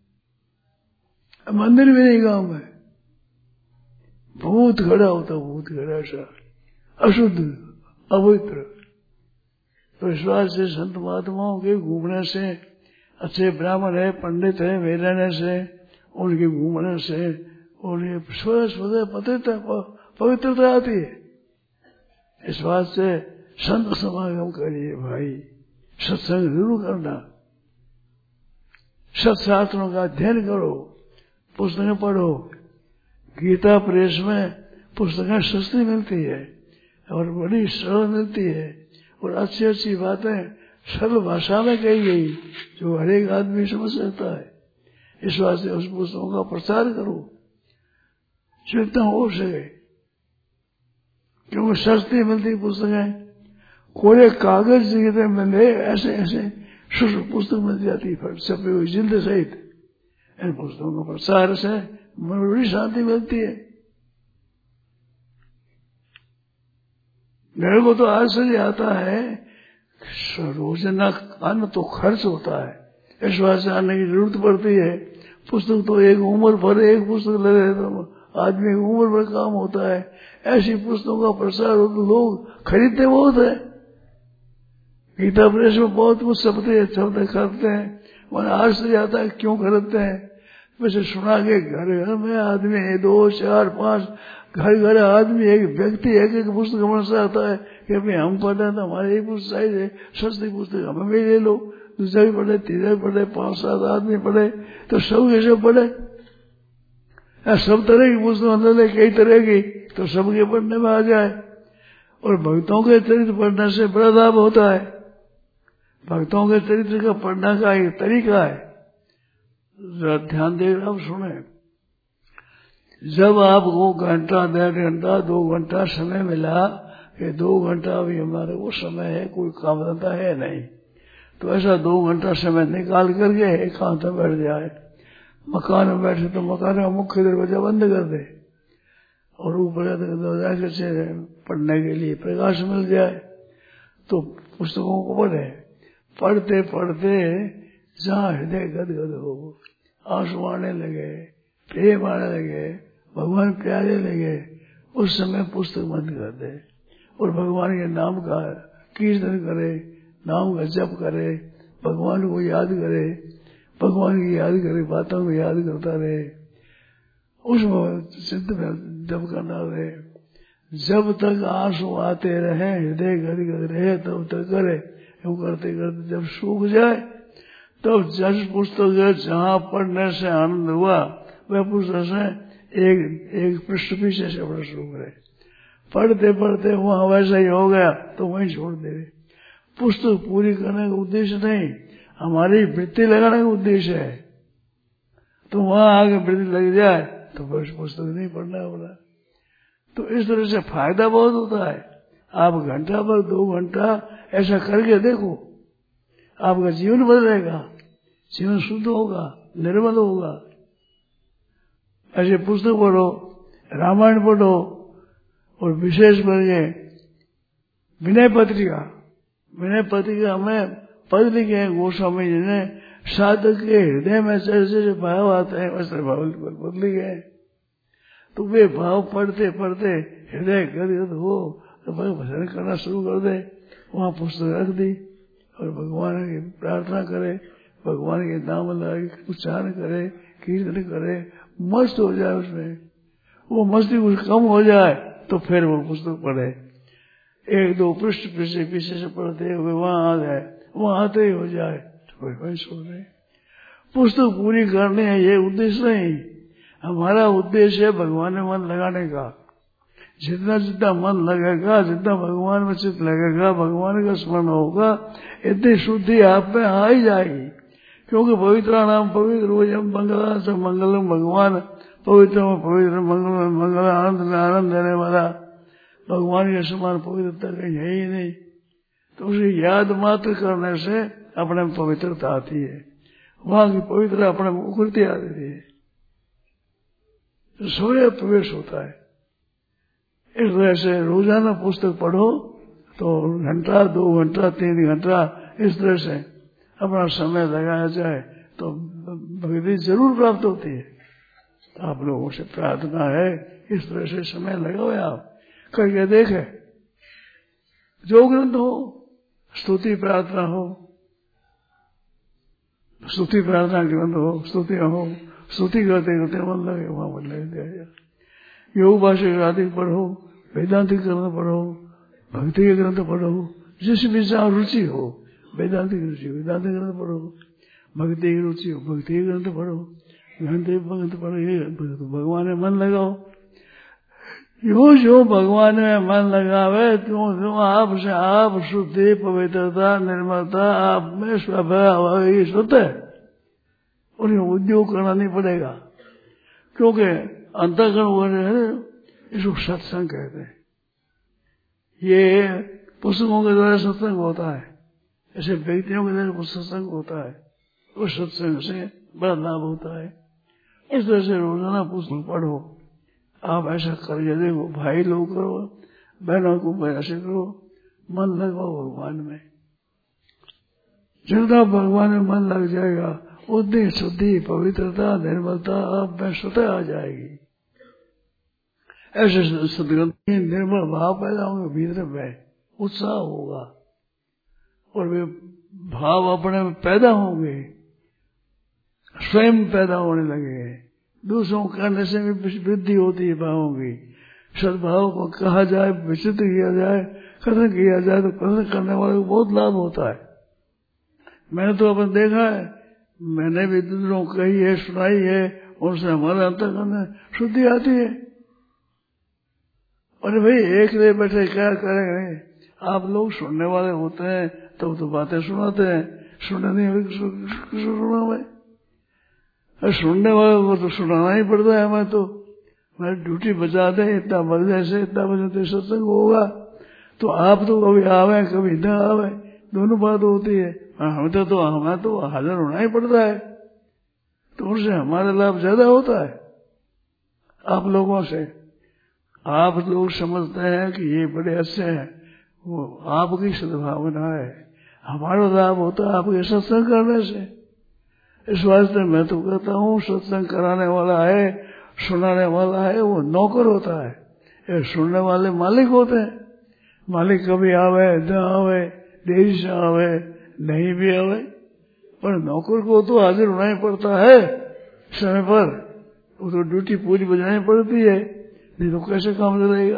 मंदिर भी नहीं गांव में, भूत खड़ा होता, भूत खड़ा सा अशुद्ध अपवित्र। तो विश्वास से संत महात्माओं के घूमने से, अच्छे ब्राह्मण है, पंडित है, वे रहने से, उनके घूमने से उन्हें पवित्रता पवित्रता आती है। इस बात से संत समागम करिए भाई, सत्संग जरूर करना, सत्शास्त्रों का अध्ययन करो, पुस्तकें पढ़ो। गीता प्रेस में पुस्तकें सस्ती मिलती है और बड़ी सरल मिलती है, और अच्छी अच्छी बातें सरल भाषा में कही गई जो हर एक आदमी समझ सकता है। इस वास्ते उस पुस्तकों का प्रचार करो जितना हो सके, क्योंकि सस्ती मिलती पुस्तकें, कोरे कागज जितने मिले ऐसे ऐसे शुष्क पुस्तक मिल जाती है छपी हुई जिल्द सहित। इन पुस्तकों का प्रचार से बड़ी शांति मिलती है। मेरे को तो आश्चर्य आता है, रोजाना अन्न तो खर्च होता है, इस वास्ते आने की जरूरत पड़ती है। पुस्तक तो एक उम्र भर एक पुस्तक लगे तो आदमी उम्र भर काम होता है, ऐसी पुस्तकों का प्रसार हो तो लोग खरीदते बहुत है। गीता प्रेस में बहुत कुछ छपते छपते खरीदते हैं, मैंने आश्चर्य आता है क्यों खरीदते हैं। वैसे सुना के घर घर में आदमी दो चार पांच घर घर आदमी एक व्यक्ति एक एक पुस्तक हमारे से आता है कि भाई हम पढ़े तो हमारे एक पुस्तक चाहिए, सस्ती पुस्तक हमें भी ले लो। दूसरा भी पढ़े, तीसरा भी पढ़े, पांच सात आदमी पढ़े तो सब कैसे पढ़े, सब तरह की पुस्तक ले कई तरह की, तो सबके पढ़ने में आ जाए। और भक्तों के चरित्र पढ़ने से बड़ा लाभ होता है। भक्तों के चरित्र का पढ़ने का एक तरीका है, जरा ध्यान देकर आप सुने। जब आपको घंटा डेढ़ घंटा दो घंटा समय मिला कि दो घंटा अभी हमारे वो समय है, कोई काम धंधा है नहीं, तो ऐसा दो घंटा समय निकाल करके एकांत में बैठ जाए। मकान में बैठे तो मकान का मुख्य दरवाजा बंद कर दे और ऊपर दरवाजा से पढ़ने के लिए प्रकाश मिल जाए तो पुस्तकों को पढ़े। पढ़ते पढ़ते जहाँ हृदय गदगद हो, आंसू आने लगे, प्रेम आने लगे, भगवान प्यारे लगे, उस समय पुस्तक बंद कर दे और भगवान के नाम का कीर्तन करे, नाम का जप करे, भगवान को याद करे, भगवान की याद करे, बातों को याद करता रहे, उसमें चित्त में जप करना रहे। जब तक आंसू आते रहे, हृदय गदगद रहे, तब तक करे। यूं करते करते जब सूख जाए तब जस पुस्तक जहाँ पढ़ने से आनंद हुआ वह पुस्तक से एक एक पृष्ठ पीछे से पढ़ना शुरू करे। पढ़ते पढ़ते वहां वैसा ही हो गया तो वहीं छोड़ दे। पुस्तक पूरी करने का उद्देश्य नहीं, हमारी वृत्ति लगाने का उद्देश्य है। तो वहां आगे वृत्ति लग जाए तो बस पुस्तक नहीं पढ़ना होगा। तो इस तरह से फायदा बहुत होता है। आप घंटा पर दो घंटा ऐसा करके देखो, आपका जीवन बदलेगा, जीवन शुद्ध होगा, निर्मल होगा। ऐसे पुस्तक पढ़ो, रामायण पढ़ो, और विशेष करके विनय पत्रिका, विनय पत्रिका में पद लिखे हैं गोस्वामी जी ने, साधक के हृदय में जैसे जैसे भाव आते हैं वैसे भाव बदल गए। तो वे भाव पढ़ते पढ़ते हृदय गदगद हो तो भजन करना शुरू कर दे, वहां पुस्तक रख दी और भगवान की प्रार्थना करे, भगवान के नाम लगे, उच्चारण करे, कीर्तन करे, मस्त हो जाए उसमें। वो मस्ती कुछ कम हो जाए तो फिर वो पुस्तक पढ़े, एक दो पृष्ठ पीछे पीछे से पढ़ते हुए वहां आ जाए, वहां आते ही हो जाए तो फिर वही छोड़ दे। पुस्तक पूरी करनी है ये उद्देश्य नहीं, हमारा उद्देश्य है भगवान में मन लगाने का। जितना जितना मन लगेगा, जितना भगवान में चित्त लगेगा, भगवान का स्मरण होगा, इतनी शुद्धि आप में आ ही जाएगी। क्योंकि पवित्र नाम पवित्र रोजम मंगला से मंगलम भगवान पवित्र में पवित्र, मंगल में मंगल, आनंद में आनंद देने वाला भगवान के समान पवित्रता कहीं है ही नहीं। तो उसे याद मात्र करने से अपने में पवित्रता आती है, वहां की पवित्रता अपने में उखड़ती आती है, तो स्वयं प्रवेश होता है। इस तरह से रोजाना पुस्तक पढ़ो तो घंटा, दो घंटा, तीन घंटा इस तरह से अपना समय लगाया जाए तो भक्ति जरूर प्राप्त होती है। तो आप लोगों से प्रार्थना है इस तरह से समय लगाओ, आप करके देखे। जो ग्रंथ हो, स्तुति प्रार्थना हो, स्तुति प्रार्थना ग्रंथ हो, स्तुतियां हो, स्तुति करते करते मन लगे वहां मन लगे दिया जाए। योग भाषा आदि पढ़ो, वेदांतिक ग्रंथ पढ़ो, भक्ति के ग्रंथ पढ़ो, जिस विचार रुचि हो, वेदांतिक रुचि वेदांतिक ग्रंथ पढ़ो, भक्ति की रुचि हो भक्ति के ग्रंथ पढ़ो, ग्रंथ भगत पढ़ो, भगवान में मन लगाओ। यो जो भगवान में मन लगावे त्यों त्यों आपसे आप शुद्धि, पवित्रता, निर्मलता आप में स्वभाव शुद्ध है। उन्हें उद्योग करना नहीं पड़ेगा, क्योंकि अंतःकरण हो रहे हैं, इसको सत्संग कहते हैं। ये पुस्तकों के द्वारा सत्संग होता है, ऐसे व्यक्तियों के द्वारा सत्संग होता है, उस सत्संग से बड़ा लाभ होता है। इस तरह से रोजाना पुस्तक पढ़ो। आप ऐसा करके देखो, भाई लोग करो, बहनों को ऐसे करो, मन लगाओ भगवान में। जितना भगवान में मन लग जाएगा उतनी शुद्धि, पवित्रता, निर्मलता आप में स्वतः आ जाएगी। ऐसे सदग्रंथ निर्मल भाव पैदा होंगे, भीतर में उत्साह होगा और वे भाव अपने में पैदा होंगे, स्वयं पैदा होने लगे। दूसरों करने से भी वृद्धि होती है भावों की। सद्भाव को कहा जाए, विचित्र किया जाए, कथन किया जाए तो कथन करने वाले को बहुत लाभ होता है। मैंने तो अपन देखा है, मैंने भी दूसरों को कही है, सुनाई है, उनसे हमारे अंतःकरण शुद्धि आती है। अरे भाई एक ले बैठे क्या करेंगे, आप लोग सुनने वाले होते हैं तो तो बातें सुनाते हैं, सुनने नहीं सुना भाई, सुनने वाले को तो सुनाना ही पड़ता है। हमें तो मेरी ड्यूटी बचा दे, इतना बजे से इतना बजे तो सत्संग होगा, तो आप तो कभी आवे कभी न आवे, दोनों बात होती है। हमें तो, तो हमें तो हाजिर होना ही पड़ता है, तो उनसे हमारा लाभ ज्यादा होता है आप लोगों से। आप लोग समझते हैं कि ये बड़े अच्छे हैं, वो आपकी सद्भावना है। हमारा लाभ होता है आपके सत्संग करने से। इस वास्ते मैं तो कहता हूँ, सत्संग कराने वाला है, सुनाने वाला है, वो नौकर होता है, ये सुनने वाले मालिक होते हैं। मालिक कभी आवे न आवे, देरी से आवे नहीं भी आवे, पर नौकर को तो हाजिर होना ही पड़ता है समय पर। वो तो ड्यूटी पूरी बजानी पड़ती है, नहीं तो कैसे काम चलेगा।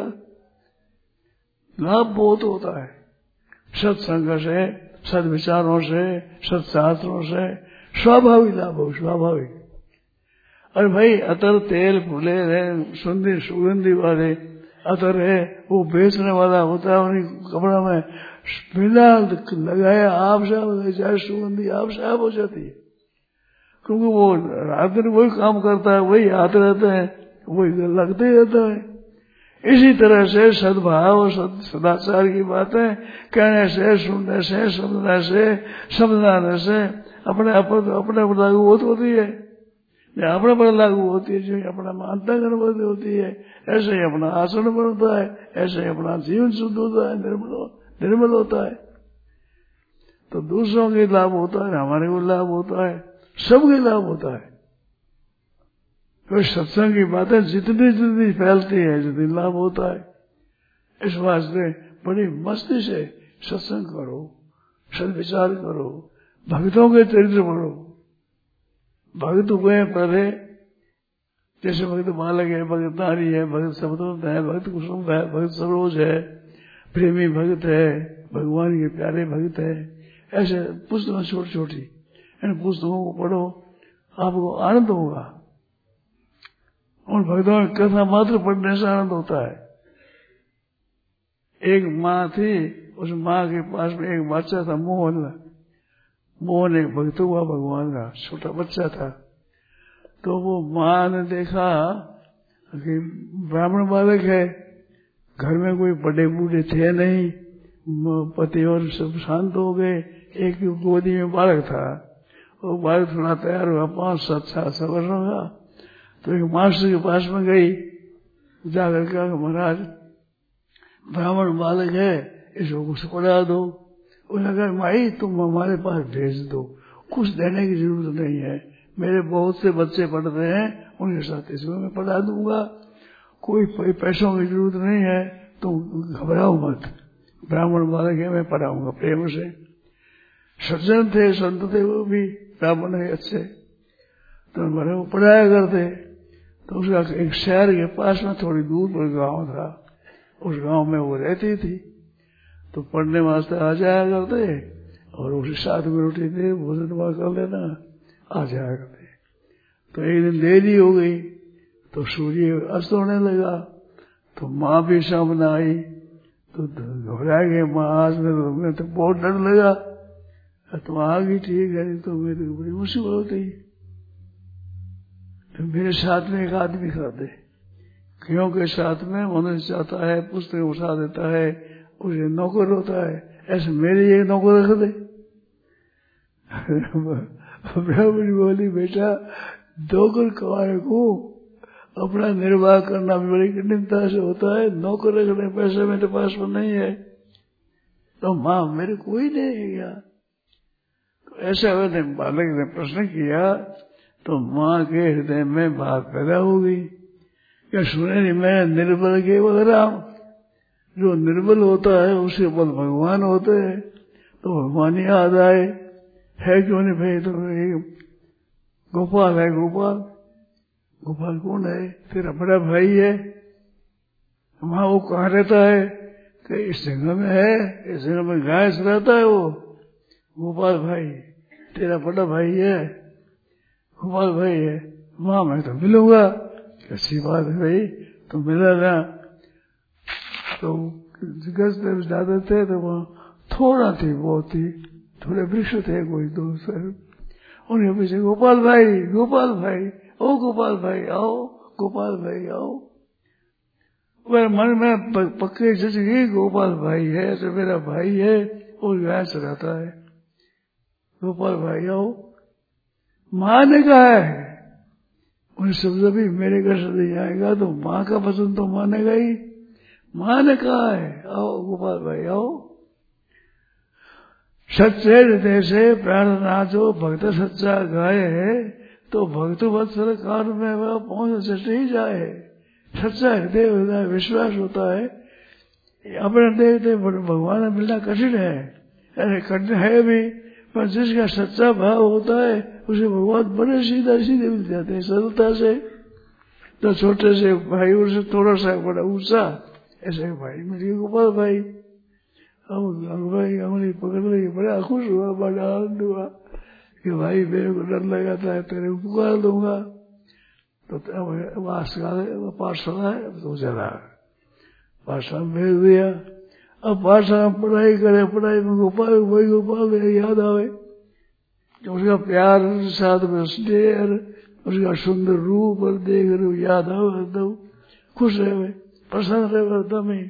लाभ बहुत होता है सत्संग से, सद्विचारों से, सत्शास्त्रों से, स्वाभाविक लाभ हो, स्वाभाविक। अरे भाई अतर तेल फूले रहे, सुंदर सुगंधी वाले अतर है, वो बेचने वाला होता है, उन्हीं कपड़ा में बिना लगाया आप साफ जाए सुगंधी आप साफ हो जाती है, क्योंकि वो रात दिन वही काम करता है, वही हाथ रहते हैं, वही लगते ही रहता है। इसी तरह से सद्भाव, सदाचार की बातें कहने से, सुनने से, समझने से, समझाने से अपने अपन अपने पर लागू होती है, या अपने पर लागू होती है, जो अपना मानता करती होती है। ऐसे ही अपना आचरण बनता है, ऐसे ही अपना जीवन शुद्ध होता है, निर्मल निर्मल होता है। तो दूसरों के लाभ होता है, हमारे को लाभ होता है, सबके लाभ होता है। तो सत्संग की बातें जितनी जितनी फैलती है जितनी लाभ होता है। इस वास्ते बड़ी मस्ती से सत्संग करो, सद्विचार करो, भक्तों के चरित्र पढ़ो। भक्त हुए पढ़े, जैसे भक्त बालक है, भक्त नारी है, भक्त सबदूत है, भक्त कुसुम है, भक्त सरोज है, प्रेमी भक्त है, भगवान के प्यारे भक्त है। ऐसे पुस्तकें छोटी छोटी, इन पुस्तकों को पढ़ो, आपको आनंद होगा। उन भक्तों की कथा मात्र पढ़ने से आनंद होता है। एक माँ थी, उस माँ के पास में एक बच्चा था, मोहन। मोहन एक भक्त हुआ भगवान का, छोटा बच्चा था। तो वो माँ ने देखा कि ब्राह्मण बालक है, घर में कोई बड़े बूढ़े थे नहीं, पति और सब शांत हो गए, एक गोदी में बालक था, वो बालक थोड़ा तैयार हुआ, पांच सात सात सौ वर्षों का, तो एक मास्टर के पास में गई, जाकर कहा महाराज ब्राह्मण बालक है, इसको कुछ पढ़ा दो। उन्होंने कहा माई तुम हमारे पास भेज दो, कुछ देने की जरूरत नहीं है, मेरे बहुत से बच्चे पढ़ते हैं, उनके साथ इसमें मैं पढ़ा दूंगा, कोई पैसों की जरूरत नहीं है, तुम घबराओ मत, ब्राह्मण बालक है मैं पढ़ाऊंगा प्रेम से। सज्जन थे, संत थे, वो भी ब्राह्मण है अच्छे, तो मैंने वो पढ़ाया करते। तो उसका एक शहर के पास में थोड़ी दूर पर गांव था, उस गांव में वो रहती थी, तो पढ़ने वास्ते आ जाया करते, और उसके साथ में रोटी दे भोजन वहां कर लेना, आ जाया करते। तो एक दिन देरी हो गई, तो सूर्य अस्त होने लगा, तो माँ भी सामने आई, तो घबरा गए माँ, आज में तो मैं तो बहुत डर लगा, तो आ गई ठीक है, तो मेरी बड़ी मुश्किल होती। तो मेरे साथ में एक आदमी खाते, क्योंकि साथ में मनुष्य जाता है, पुस्तक उठा देता है, उसे नौकर होता है, ऐसे मेरे ये नौकर रख दे। ब्राह्मणी बोली बेटा नौकर कमाए को अपना निर्वाह करना भी बड़ी कठिनता से होता है, नौकर रखने पैसे मेरे पास में नहीं है, तो माँ मेरे कोई नहीं है क्या? तो ऐसा मैंने बालक ने प्रश्न किया, तो माँ के हृदय में बात पैदा हो गई, क्या सुने नहीं मैं निर्बल केवल राम, जो निर्बल होता है उसके बल भगवान होते हैं, तो भगवान याद आए, है क्यों नहीं भाई? तो गोपाल है, गोपाल गोपाल कौन है? तेरा बड़ा भाई है। वहां वो कहाँ रहता है? कि इस जगह में है, इस जगह में गाय से रहता है वो। गोपाल भाई तेरा बड़ा भाई है, गोपाल भाई है, वहां मैं तो मिलूंगा। अच्छी बात है भाई, तो मिला ना। तो गज ज्यादा थे, तो वहां थोड़ा थी, बहुत थी, थोड़े वृक्ष थे, कोई दो सर, उनके पीछे गोपाल भाई, गोपाल भाई, ओ गोपाल भाई आओ, गोपाल भाई आओ। मेरे मन में पक्के जज गई, गोपाल भाई है तो मेरा भाई है, और गाय से रहता है, गोपाल भाई आओ। माँ ने कहा है, उन शब्द भी मेरे घर से नहीं आएगा, तो माँ का पसंद तो मानेगा ही। माँ ने कहा है आओ गोपाल भाई आओ। सच्चे हृदय से प्रार्थना जो भक्त सच्चा गाय है, तो भक्त वत्सल काल में वह पहुंच सट ही जाए। सच्चा हृदय हृदय विश्वास होता है, अपने देखते भगवान में मिलना कठिन है, अरे कठिन है भी, पर जिसका सच्चा भाव होता है उसे भगवान बड़े सीधा सीधे मिल जाते हैं सरलता से। तो छोटे से भाई उसे थोड़ा सा बड़ा ऊंचा, ऐसे भाई मिली गोपाल भाई, भाई हमारी पकड़ ली, बड़ा खुश हुआ, बड़ा आनंद हुआ कि भाई मेरे को डर लगाता है, तेरे को पुकार दूंगा। तो पाठशाला है तो चला, पाठशाला भेज दिया। अब पाठशाला में पढ़ाई करे, पढ़ाई में गोपाल वही गोपाल याद आवे, उसका प्यार साथ में स्नेह, उसका सुंदर रूप और देख रहे याद आवे, एकदम खुश रहे, प्रसन्न रहे एकदम ही।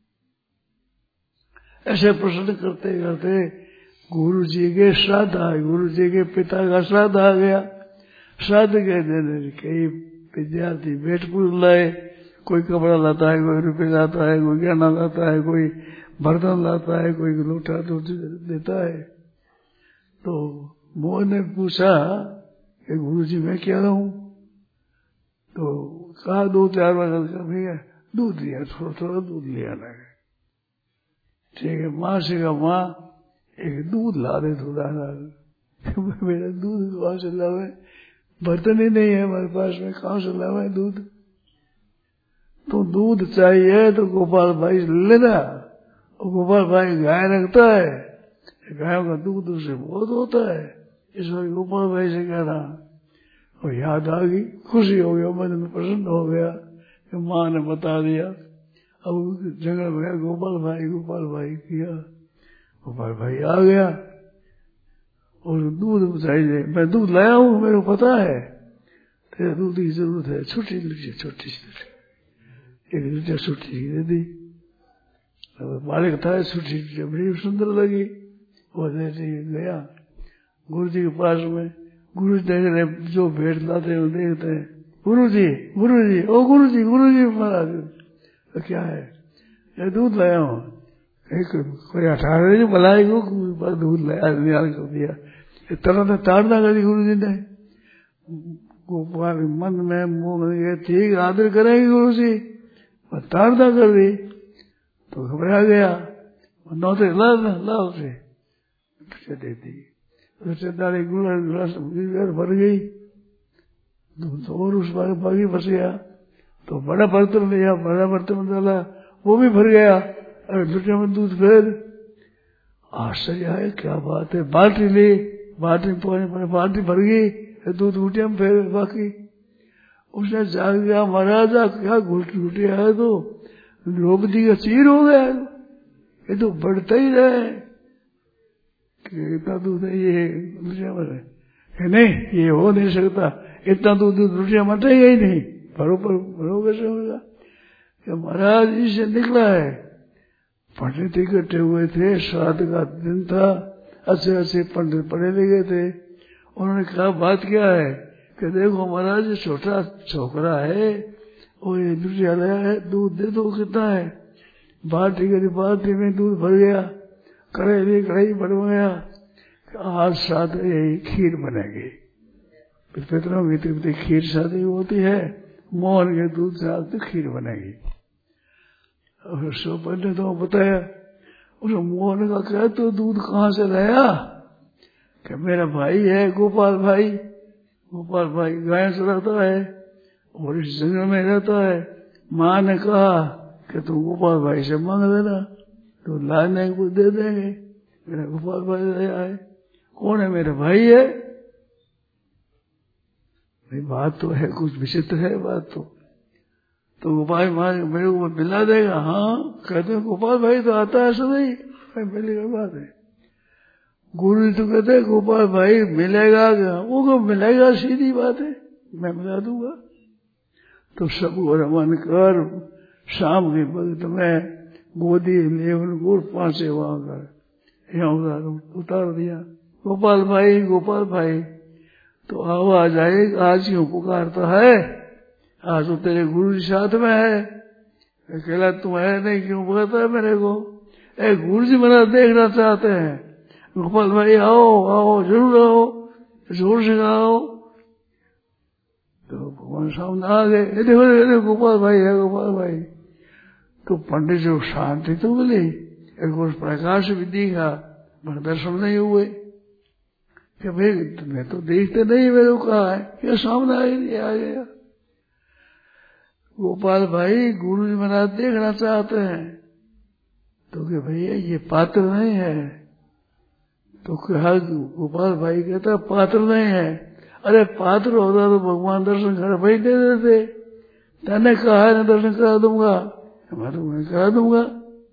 ऐसे प्रश्न करते करते गुरु जी के श्राद्ध आ, गुरु जी के पिता का श्राद्ध आ गया। श्राद्ध के दिन कई विद्यार्थी भेंट फूल लाए, कोई कपड़ा लाता है, कोई रुपये लाता है, कोई गहना लाता है, कोई बर्तन लाता है, कोई लोटा दूध देता है। तो मोह ने पूछा कि गुरु जी मैं क्या लाऊं? तो कहा दो चार बार भैया दूध लिया, थोड़ा थोड़ा दूध लिया ना। ठीक है, माँ से कहा माँ एक दूध ला दे थोड़ा सा। मेरा दूध कहाँ से लावे, बर्तन ही नहीं है हमारे पास में, कहाँ से लावे दूध? तो दूध चाहिए तो गोपाल भाई लेना, और गोपाल भाई गाय रखता है, गायों का दूध उससे बहुत होता है, इस बार गोपाल भाई से कहना। और याद आ गई, खुशी हो गया, मन में प्रसन्न हो गया कि माँ ने बता दिया। अब जंगल में गया, गोपाल भाई गोपाल भाई किया, गोपाल भाई आ गया और दूध चाहिए, मैं दूध लाया हूँ मेरे को पता है। तेरे दूध की जरूरत है, छोटी लुटिया, छोटी सी एक लुटिया छोटी सी दे दी। मालिक था, छोटी लुटिया बड़ी सुंदर लगी, वो दे दी। गया गुरु जी के पास में, गुरु जी देख रहे जो भेंट लाते हैं देखते हैं, गुरु जी गुरु जी ओ गुरु जी गुरु जी महाराज, तो क्या है, ये दूध लाया हूँ। कोई अठारह जी बुलाई को दूध लाया, निकाल कर दिया। तरह से ताड़ना करी गुरु जी ने। गोपाल मन में मुंह में ठीक आदर करेंगे गुरु जी, और ताड़ना कर दी तो घबरा गया। नौते ला ला उसे दे दी, रिश्तेदारी गिलास भर गई तो और उस बागी फंस गया। तो बड़ा बर्तन लिया, बड़ा बर्तन डाला, वो भी भर गया। अरे लुटिया में दूध फिर आश्चर्य है, क्या बात है। बाल्टी ली, बाल्टी पानी बाल्टी भर गई, दूध लुटिया में फिर बाकी। उसने जाग गया, महाराजा क्या लुटिया है, तो द्रौपदी का चीर हो गया, ये तो बढ़ता ही रहे। इतना दूध ये लुटिया में है, नहीं ये हो नहीं सकता, इतना दूध लुटिया मटेगा ही नहीं, भरो पर भरो कैसे होगा। महाराज इससे निकला है। पंडित इकट्ठे हुए थे, श्राद्ध का दिन था, अच्छे अच्छे पंडित पढ़े लिखे थे। उन्होंने कहा बात क्या है, कि देखो महाराज ये छोटा छोकरा है और ये लुटिया लाया है, दूध दे दो कितना है। बाल्टी करी, बाल्टी में दूध भर गया, कढ़ाई कढ़ाई भर गया। आज श्राद्ध यही खीर बनेगी, पितरों की तृप्ति खीर शादी होती है, मोहन के दूध से आज तो खीर बनेगी। और सो पंडित तो बताया, उस मोहन का क्या तो दूध कहाँ से लाया, कि मेरा भाई है गोपाल भाई, गोपाल भाई गाय चलाता है और इस जंगल में रहता है। माँ ने कहा कि तुम गोपाल भाई से मांग देना, तो लाने को दे देंगे। मेरा गोपाल भाई लाया है। कौन है, मेरा भाई है। नहीं बात तो है, कुछ विचित्र है बात तो। तो गोपाल भाई मेरे को मिला देगा। हाँ कहते हैं गोपाल भाई तो आता है सदैव, पहले की बात है। गुरु जी तो कहते हैं गोपाल भाई मिलेगा, वो को मिलेगा, सीधी बात है, मैं मिला दूंगा। तो सबको रमन कर शाम के वक्त में गोदी ले उनको पांचे वहां कर यहाँ उतार दिया। गोपाल भाई गोपाल भाई, तो आवाज आई, आज क्यों पुकारता है, आज तो तेरे गुरु जी साथ में है, अकेला तुम है नहीं, क्यों पुकारता है मेरे को। ए गुरु जी मेरा देखना चाहते हैं। गोपाल भाई आओ आओ, जरूर आओ, जोर से आओ। तो भगवान सामने आ गए, देखो देखो गोपाल भाई है, गोपाल भाई। तो पंडित जो शांति तो मिली, एक और प्रकाश भी दिखा, पर दर्शन नहीं हुए। कि भाई तुम्हें तो देखते नहीं, मेरे को कहा है, क्या सामने आ ही आ गया। गोपाल भाई गुरु जी महाराज देखना चाहते हैं। तो कि भैया ये पात्र नहीं है। तो कहा गोपाल भाई कहता पात्र नहीं है। अरे पात्र होता तो भगवान दर्शन कर भाई दे देते, तने कहा है ना दर्शन करा दूंगा, मैं तुम्हें करा दूंगा।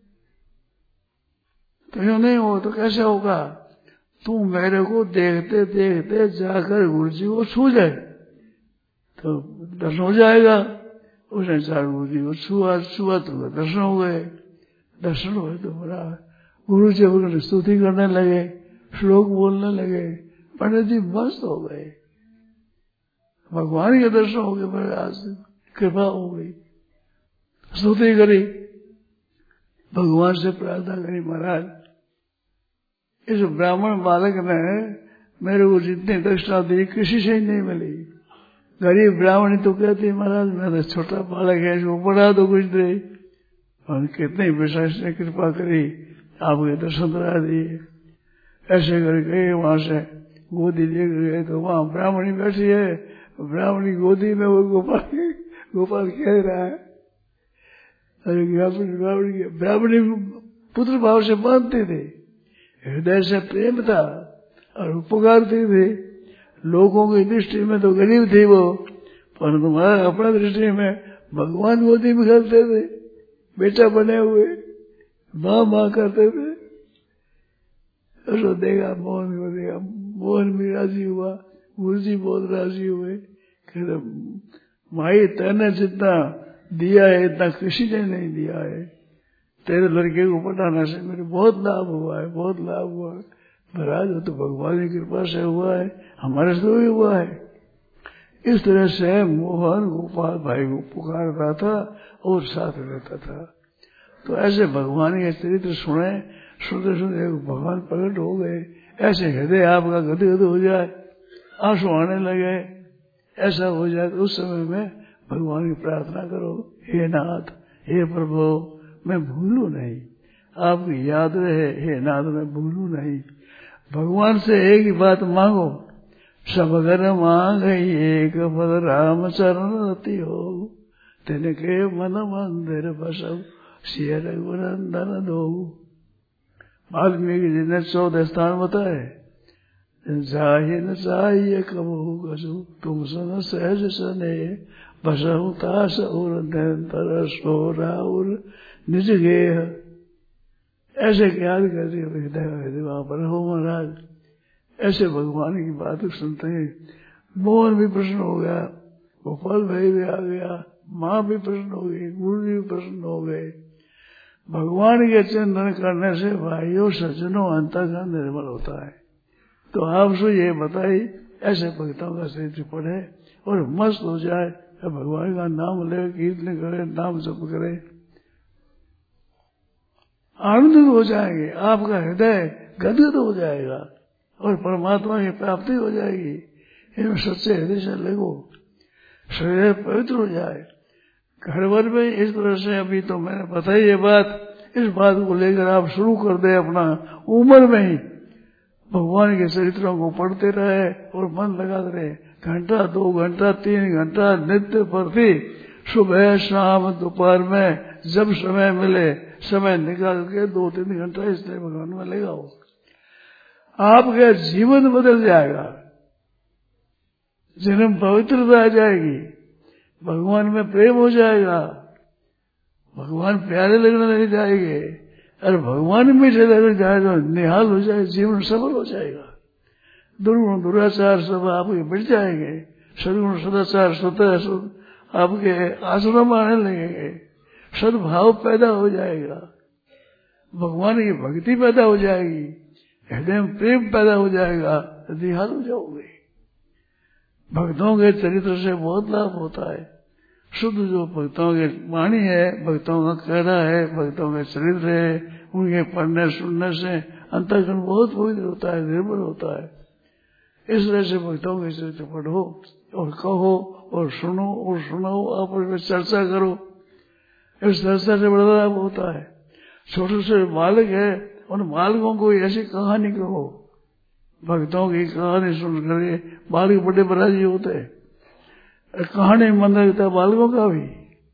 तो यूं नहीं हो तो कैसे होगा, तू मेरे को देखते देखते जाकर गुरु जी को छू जाए तो दर्शन हो जाएगा। उसने चार गुरु जी को छुआ छुआ तो दर्शन हो गए। दर्शन हुए तो बड़ा गुरु जी उन्होंने स्तुति करने लगे, श्लोक बोलने लगे। पंडित जी मस्त हो गए, भगवान के दर्शन हो गए, बड़े आज कृपा हो गई। स्तुति करी, भगवान से प्रार्थना करी, महाराज इस ब्राह्मण बालक ने मेरे को जितनी दक्षिणा दी किसी से ही नहीं मिली। गरीब ब्राह्मणी तो कहती महाराज मेरा छोटा बालक है, इसको पढ़ा दो कुछ दे। और कितने विशेष ने कृपा करी, आपके दर्शन करा दिए। ऐसे करके वहां से गोदी लेकर गए तो वहां ब्राह्मणी बैठी है, ब्राह्मणी गोदी में वो गोपाल गोपाल कह रहा है। अरे ब्राह्मणी ब्राह्मणी पुत्र भाव से मानते थे, हृदय से प्रेम था और उपकारते थे। लोगों की दृष्टि में तो गरीब थे वो, पर तुम्हारा अपना दृष्टि में भगवान गोदी में खेलते थे, बेटा बने हुए माँ माँ करते थे। देखा मोहन को देखा, मोहन भी राजी हुआ, गुरु जी बहुत राजी हुए। कहते माई तेने जितना दिया है इतना किसी ने नहीं दिया है। तेरे लड़के को पढ़ाने से मेरे बहुत लाभ हुआ है, बहुत लाभ हुआ है। महाराज वो तो भगवान की कृपा से हुआ है, हमारे से भी हुआ है। इस तरह से मोहन गोपाल भाई को पुकार रहा था और साथ रहता था। तो ऐसे भगवान के चरित्र सुने, सुनते सुनते भगवान प्रकट हो गए। ऐसे हृदय आपका गदगद हो जाए, आंसू आने लगे, ऐसा हो जाए तो उस समय में भगवान की प्रार्थना करो, हे नाथ, हे प्रभु, मैं भूलू नहीं, आपकी याद रहे, हे नाथ मैं भूलू नहीं। भगवान से एक ही बात मांगो, सब घर मांग एक पद राम चरण रति हो, तेने के मन मंदिर बसऊ सिय रघुनंदन दो। वाल्मीकि जी ने चौदह स्थान बताए। जाहि न चाहिए कबहू कसु, तुम सन सहज सने, बसहु तास और निरंतर सोरा और निज गेह। ऐसे याद करते हृदय वहां पर हो महाराज। ऐसे भगवान की बात सुनते हैं, मोहन भी प्रसन्न हो गया, गोपाल भाई भी आ गया, माँ भी प्रसन्न हो गई, गुरु जी भी प्रसन्न हो गए। भगवान के चिंतन करने से भाइयों सज्जनों अंतःकरण निर्मल होता है। तो आपसे ये बताई, ऐसे भक्तों का चरित्र पढ़े और मस्त हो जाए, भगवान का नाम ले, कीर्तन करे, नाम जप करे, आनंदित हो जाएंगे, आपका हृदय गदगद हो जाएगा और परमात्मा की प्राप्ति हो जाएगी। इनमें सच्चे हृदय से लगो, शरीर पवित्र हो जाए। घर भर में इस तरह से अभी तो मैंने बताई ये बात, इस बात को लेकर आप शुरू कर दे अपना उम्र में ही भगवान के चरित्रों को पढ़ते रहे और मन लगाते रहे। घंटा, दो घंटा, तीन घंटा नित्य प्रति, सुबह शाम दोपहर में जब समय मिले समय निकाल के दो तीन घंटा इस तरह भगवान में लगाओ, आपका जीवन बदल जाएगा, जन्म पवित्रता आ जाएगी, भगवान में प्रेम हो जाएगा, भगवान प्यारे लगने लग जाएंगे। अरे भगवान मीठे लगने जाए तो निहाल हो जाए, जीवन सफल हो जाएगा। दुर्गुण दुराचार सब आपके मिट जाएंगे, सदगुण सदाचार स्वतः आपके आश्रम आने लगेंगे, सद्भाव पैदा हो जाएगा, भगवान की भक्ति पैदा हो जाएगी, हृदय में प्रेम पैदा हो जाएगा, निहाल हो जाओगे। भक्तों के चरित्र से बहुत लाभ होता है। शुद्ध जो भक्तों के वाणी है, भक्तों का कहना है, भक्तों के चरित्र है, उनके पढ़ने सुनने से अंतःकरण बहुत पवित्र होता है, निर्मल होता है। इस तरह से भक्तों के चरित्र पढ़ो और कहो और सुनो और सुनाओ, आपस में चर्चा करो, इस चर्चा से बड़ा लाभ होता है। छोटे से बालक है, उन बालकों को ऐसी कहानी कहो, भक्तों की कहानी सुन करके बालक बड़े बराजी होते हैं। कहानी मन लगता है बालकों का भी।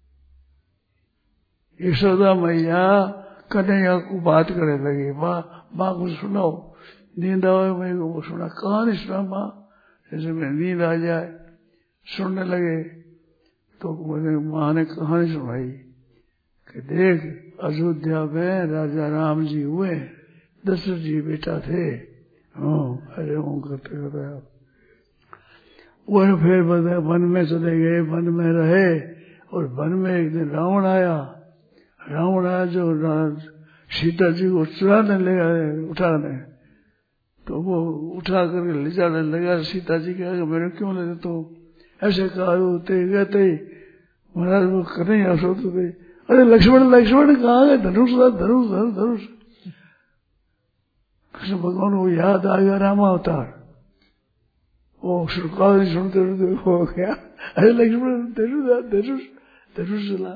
यशोदा मैया कन्हैया को बात करने लगी, माँ माँ कुछ सुनाओ, नींद आवे मेरे को सुना, कहानी सुना माँ, जैसे मैं नींद आ जाए। सुनने लगे तो माँ ने कहानी सुनाई कि देख, अयोध्या में राजा राम जी हुए, दशरथ जी बेटा थे, अरे वो करते करते वह फिर वन में चले गए, वन में रहे और वन में एक दिन रावण आया। रावण आया जो सीता जी को चुराने लगा, उठाने, तो वो उठा करके ले जाने लगा। सीता जी कहा मेरे क्यों ले तो ऐसे कहा, होते कहते महाराज वो कन्हैया सोते थे, अरे लक्ष्मण लक्ष्मण कहाँ गए, धनुष धनुष धनुष धनुष। कृष्ण भगवान को याद आ गया रामावतार, वो सुनते सुनते हो गया, अरे लक्ष्मण धनुष धनुष धनुष चला,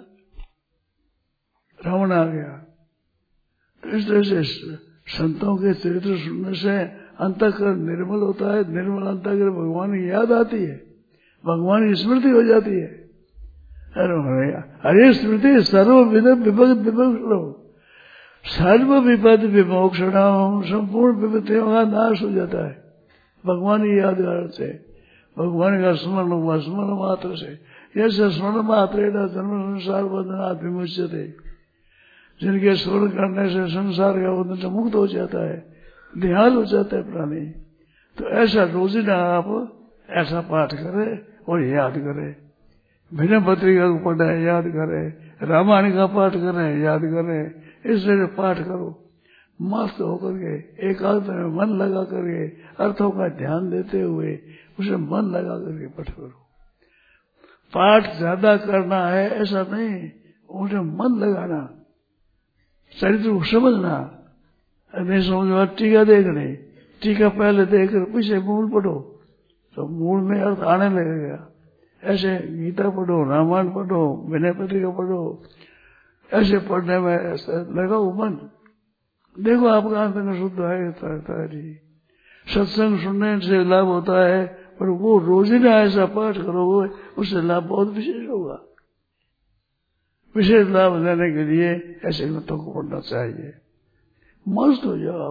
रावण आ गया। तो इस तरह से संतों के चरित्र सुनने से अंतःकरण निर्मल होता है, निर्मल अंतःकरण भगवान की याद आती है, भगवान की स्मृति हो जाती है। अरे अरे स्मृति सर्व विपद विपक्षणो, सर्व विपद विमोक्षणम, संपूर्ण विपत्तियों का नाश हो जाता है भगवान की याद से, भगवान का स्मरण हुआ, स्मरण मात्र से। जैसे स्मरण मात्र जन्म संसार बंधनात् विमुच्यते, जिनके स्मरण करने से संसार का बंधन से मुक्त हो जाता है, निहाल हो जाता है प्राणी। तो ऐसा रोजिना आप ऐसा पाठ करें और याद करे, विनय पत्रिका को पढ़े याद करे, रामायण का पाठ करें याद करें, इस तरह पाठ करो मस्त होकर के, एकाग्र में मन लगा करके अर्थों का ध्यान देते हुए उसे मन लगा करके पाठ करो। पाठ ज्यादा करना है ऐसा नहीं, उसे मन लगाना, चरित्र को समझना। नहीं समझ टीका देख रहे, टीका पहले देख कर पीछे मूल पढ़ो तो मूल में अर्थ आने लगेगा। ऐसे गीता पढ़ो, रामायण पढ़ो, विनय पत्रिका पढ़ो, ऐसे पढ़ने में ऐसा लगाओ मन। देखो आपका अंतर्गत शुद्ध है। सत्संग सुनने से लाभ होता है, पर वो रोजिना ऐसा पाठ करोगे उससे लाभ बहुत विशेष होगा। विशेष लाभ लेने के लिए ऐसे ग्रंथों को पढ़ना चाहिए। मस्त हो जाओ,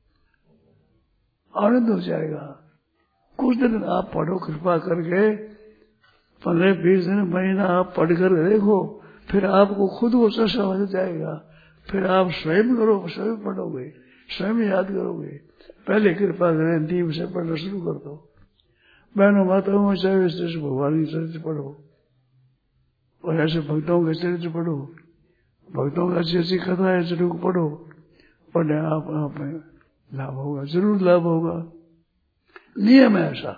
आनंद हो जाएगा। कुछ दिन आप पढ़ो कृपा करके, पंद्रह बीस दिन महीना आप पढ़ कर देखो, फिर आपको खुद को चर्चा हो जाएगा। फिर आप स्वयं करो, स्वयं पढ़ोगे, स्वयं याद करोगे। पहले कृपा करें नींव से पढ़ना शुरू कर दो। बहनों माताओं में चाहे इस भगवान के चरित्र पढ़ो और ऐसे भक्तों के चरित्र पढ़ो, भक्तों का अच्छी अच्छी कथा है जरूर पढ़ो। पढ़ने आप आप में लाभ होगा, जरूर लाभ होगा। नियम है ऐसा।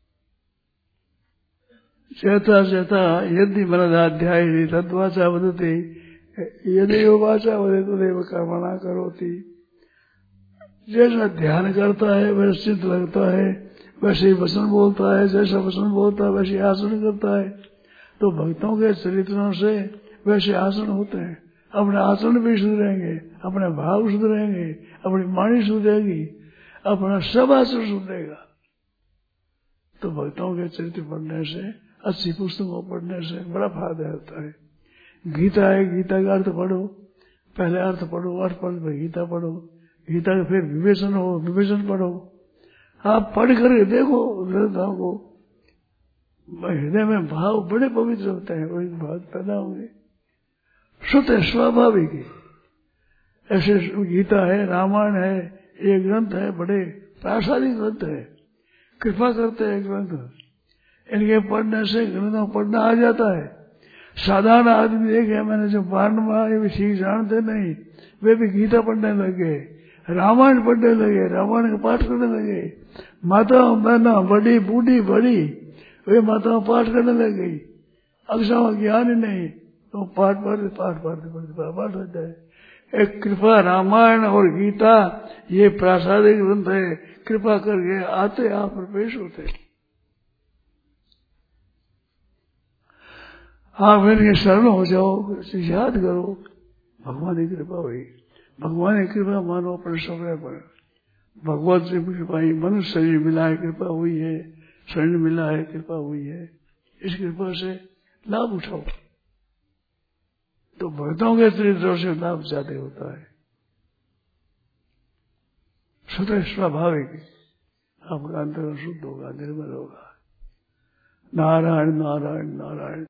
चेता चेता यदि मनदाध्याय तद्वाचा वदते यदि वाचा वदे तदेव कर्मणा करोति। जैसा ध्यान करता है वैसे चित्त लगता है, वैसे ही वचन बोलता है, जैसा वचन बोलता है वैसे आचरण करता है। तो भक्तों के चरित्रों से वैसे आचरण होते हैं। अपने आचरण भी सुधरेंगे, अपने भाव सुधरेंगे, अपनी वाणी सुधरेगी, अपना सब आचरण सुधरेगा। तो भक्तों के चरित्र पढ़ने से, अच्छी पुस्तकों पढ़ने से बड़ा फायदा होता है। गीता है, गीता का अर्थ पढ़ो, पहले अर्थ पढ़ो, अर्थ पढ़ फिर गीता पढ़ो, गीता का फिर विवेचन हो, विवेचन पढ़ो। आप पढ़ कर देखो ग्रंथों को, हृदय में भाव बड़े पवित्र होते हैं, वही भाव पैदा होंगे। शुद्ध है, स्वाभाविक है। ऐसे गीता है, रामायण है, ये ग्रंथ है, बड़े प्रासादिक ग्रंथ है, कृपा करते हैं ग्रंथ। इनके पढ़ने से ग्रंथों पढ़ना आ जाता है। साधारण आदमी देखे मैंने, जो बारहवा ये भी ठीक जानते नहीं, वे भी गीता पढ़ने लगे, रामायण पढ़ने लगे, रामायण का पाठ करने लगे। माता बहना बड़ी बूढ़ी बड़ी वे माताओं पाठ करने लगी। अक्षरों का ज्ञान ही नहीं, तो पाठ पढ़ते पाठ पढ़ते पढ़ते पाठ हो जाए। एक कृपा रामायण और गीता ये प्रासादिक ग्रंथ है, कृपा करके आते आप पर पेश होते। आप इनके शरण हो जाओ, याद करो भगवान की कृपा हुई। भगवान की कृपा मानो अपने समय पर, भगवत से कृपा ही मनुष्य शरीर मिला है, कृपा हुई है, शरीर मिला है, कृपा हुई है। इस कृपा से लाभ उठाओ, तो भक्तों के चरित्रों से लाभ ज्यादा होता है। स्वतः स्वाभाविक आपका अंतर शुद्ध होगा, निर्मल होगा। नारायण नारायण नारायण।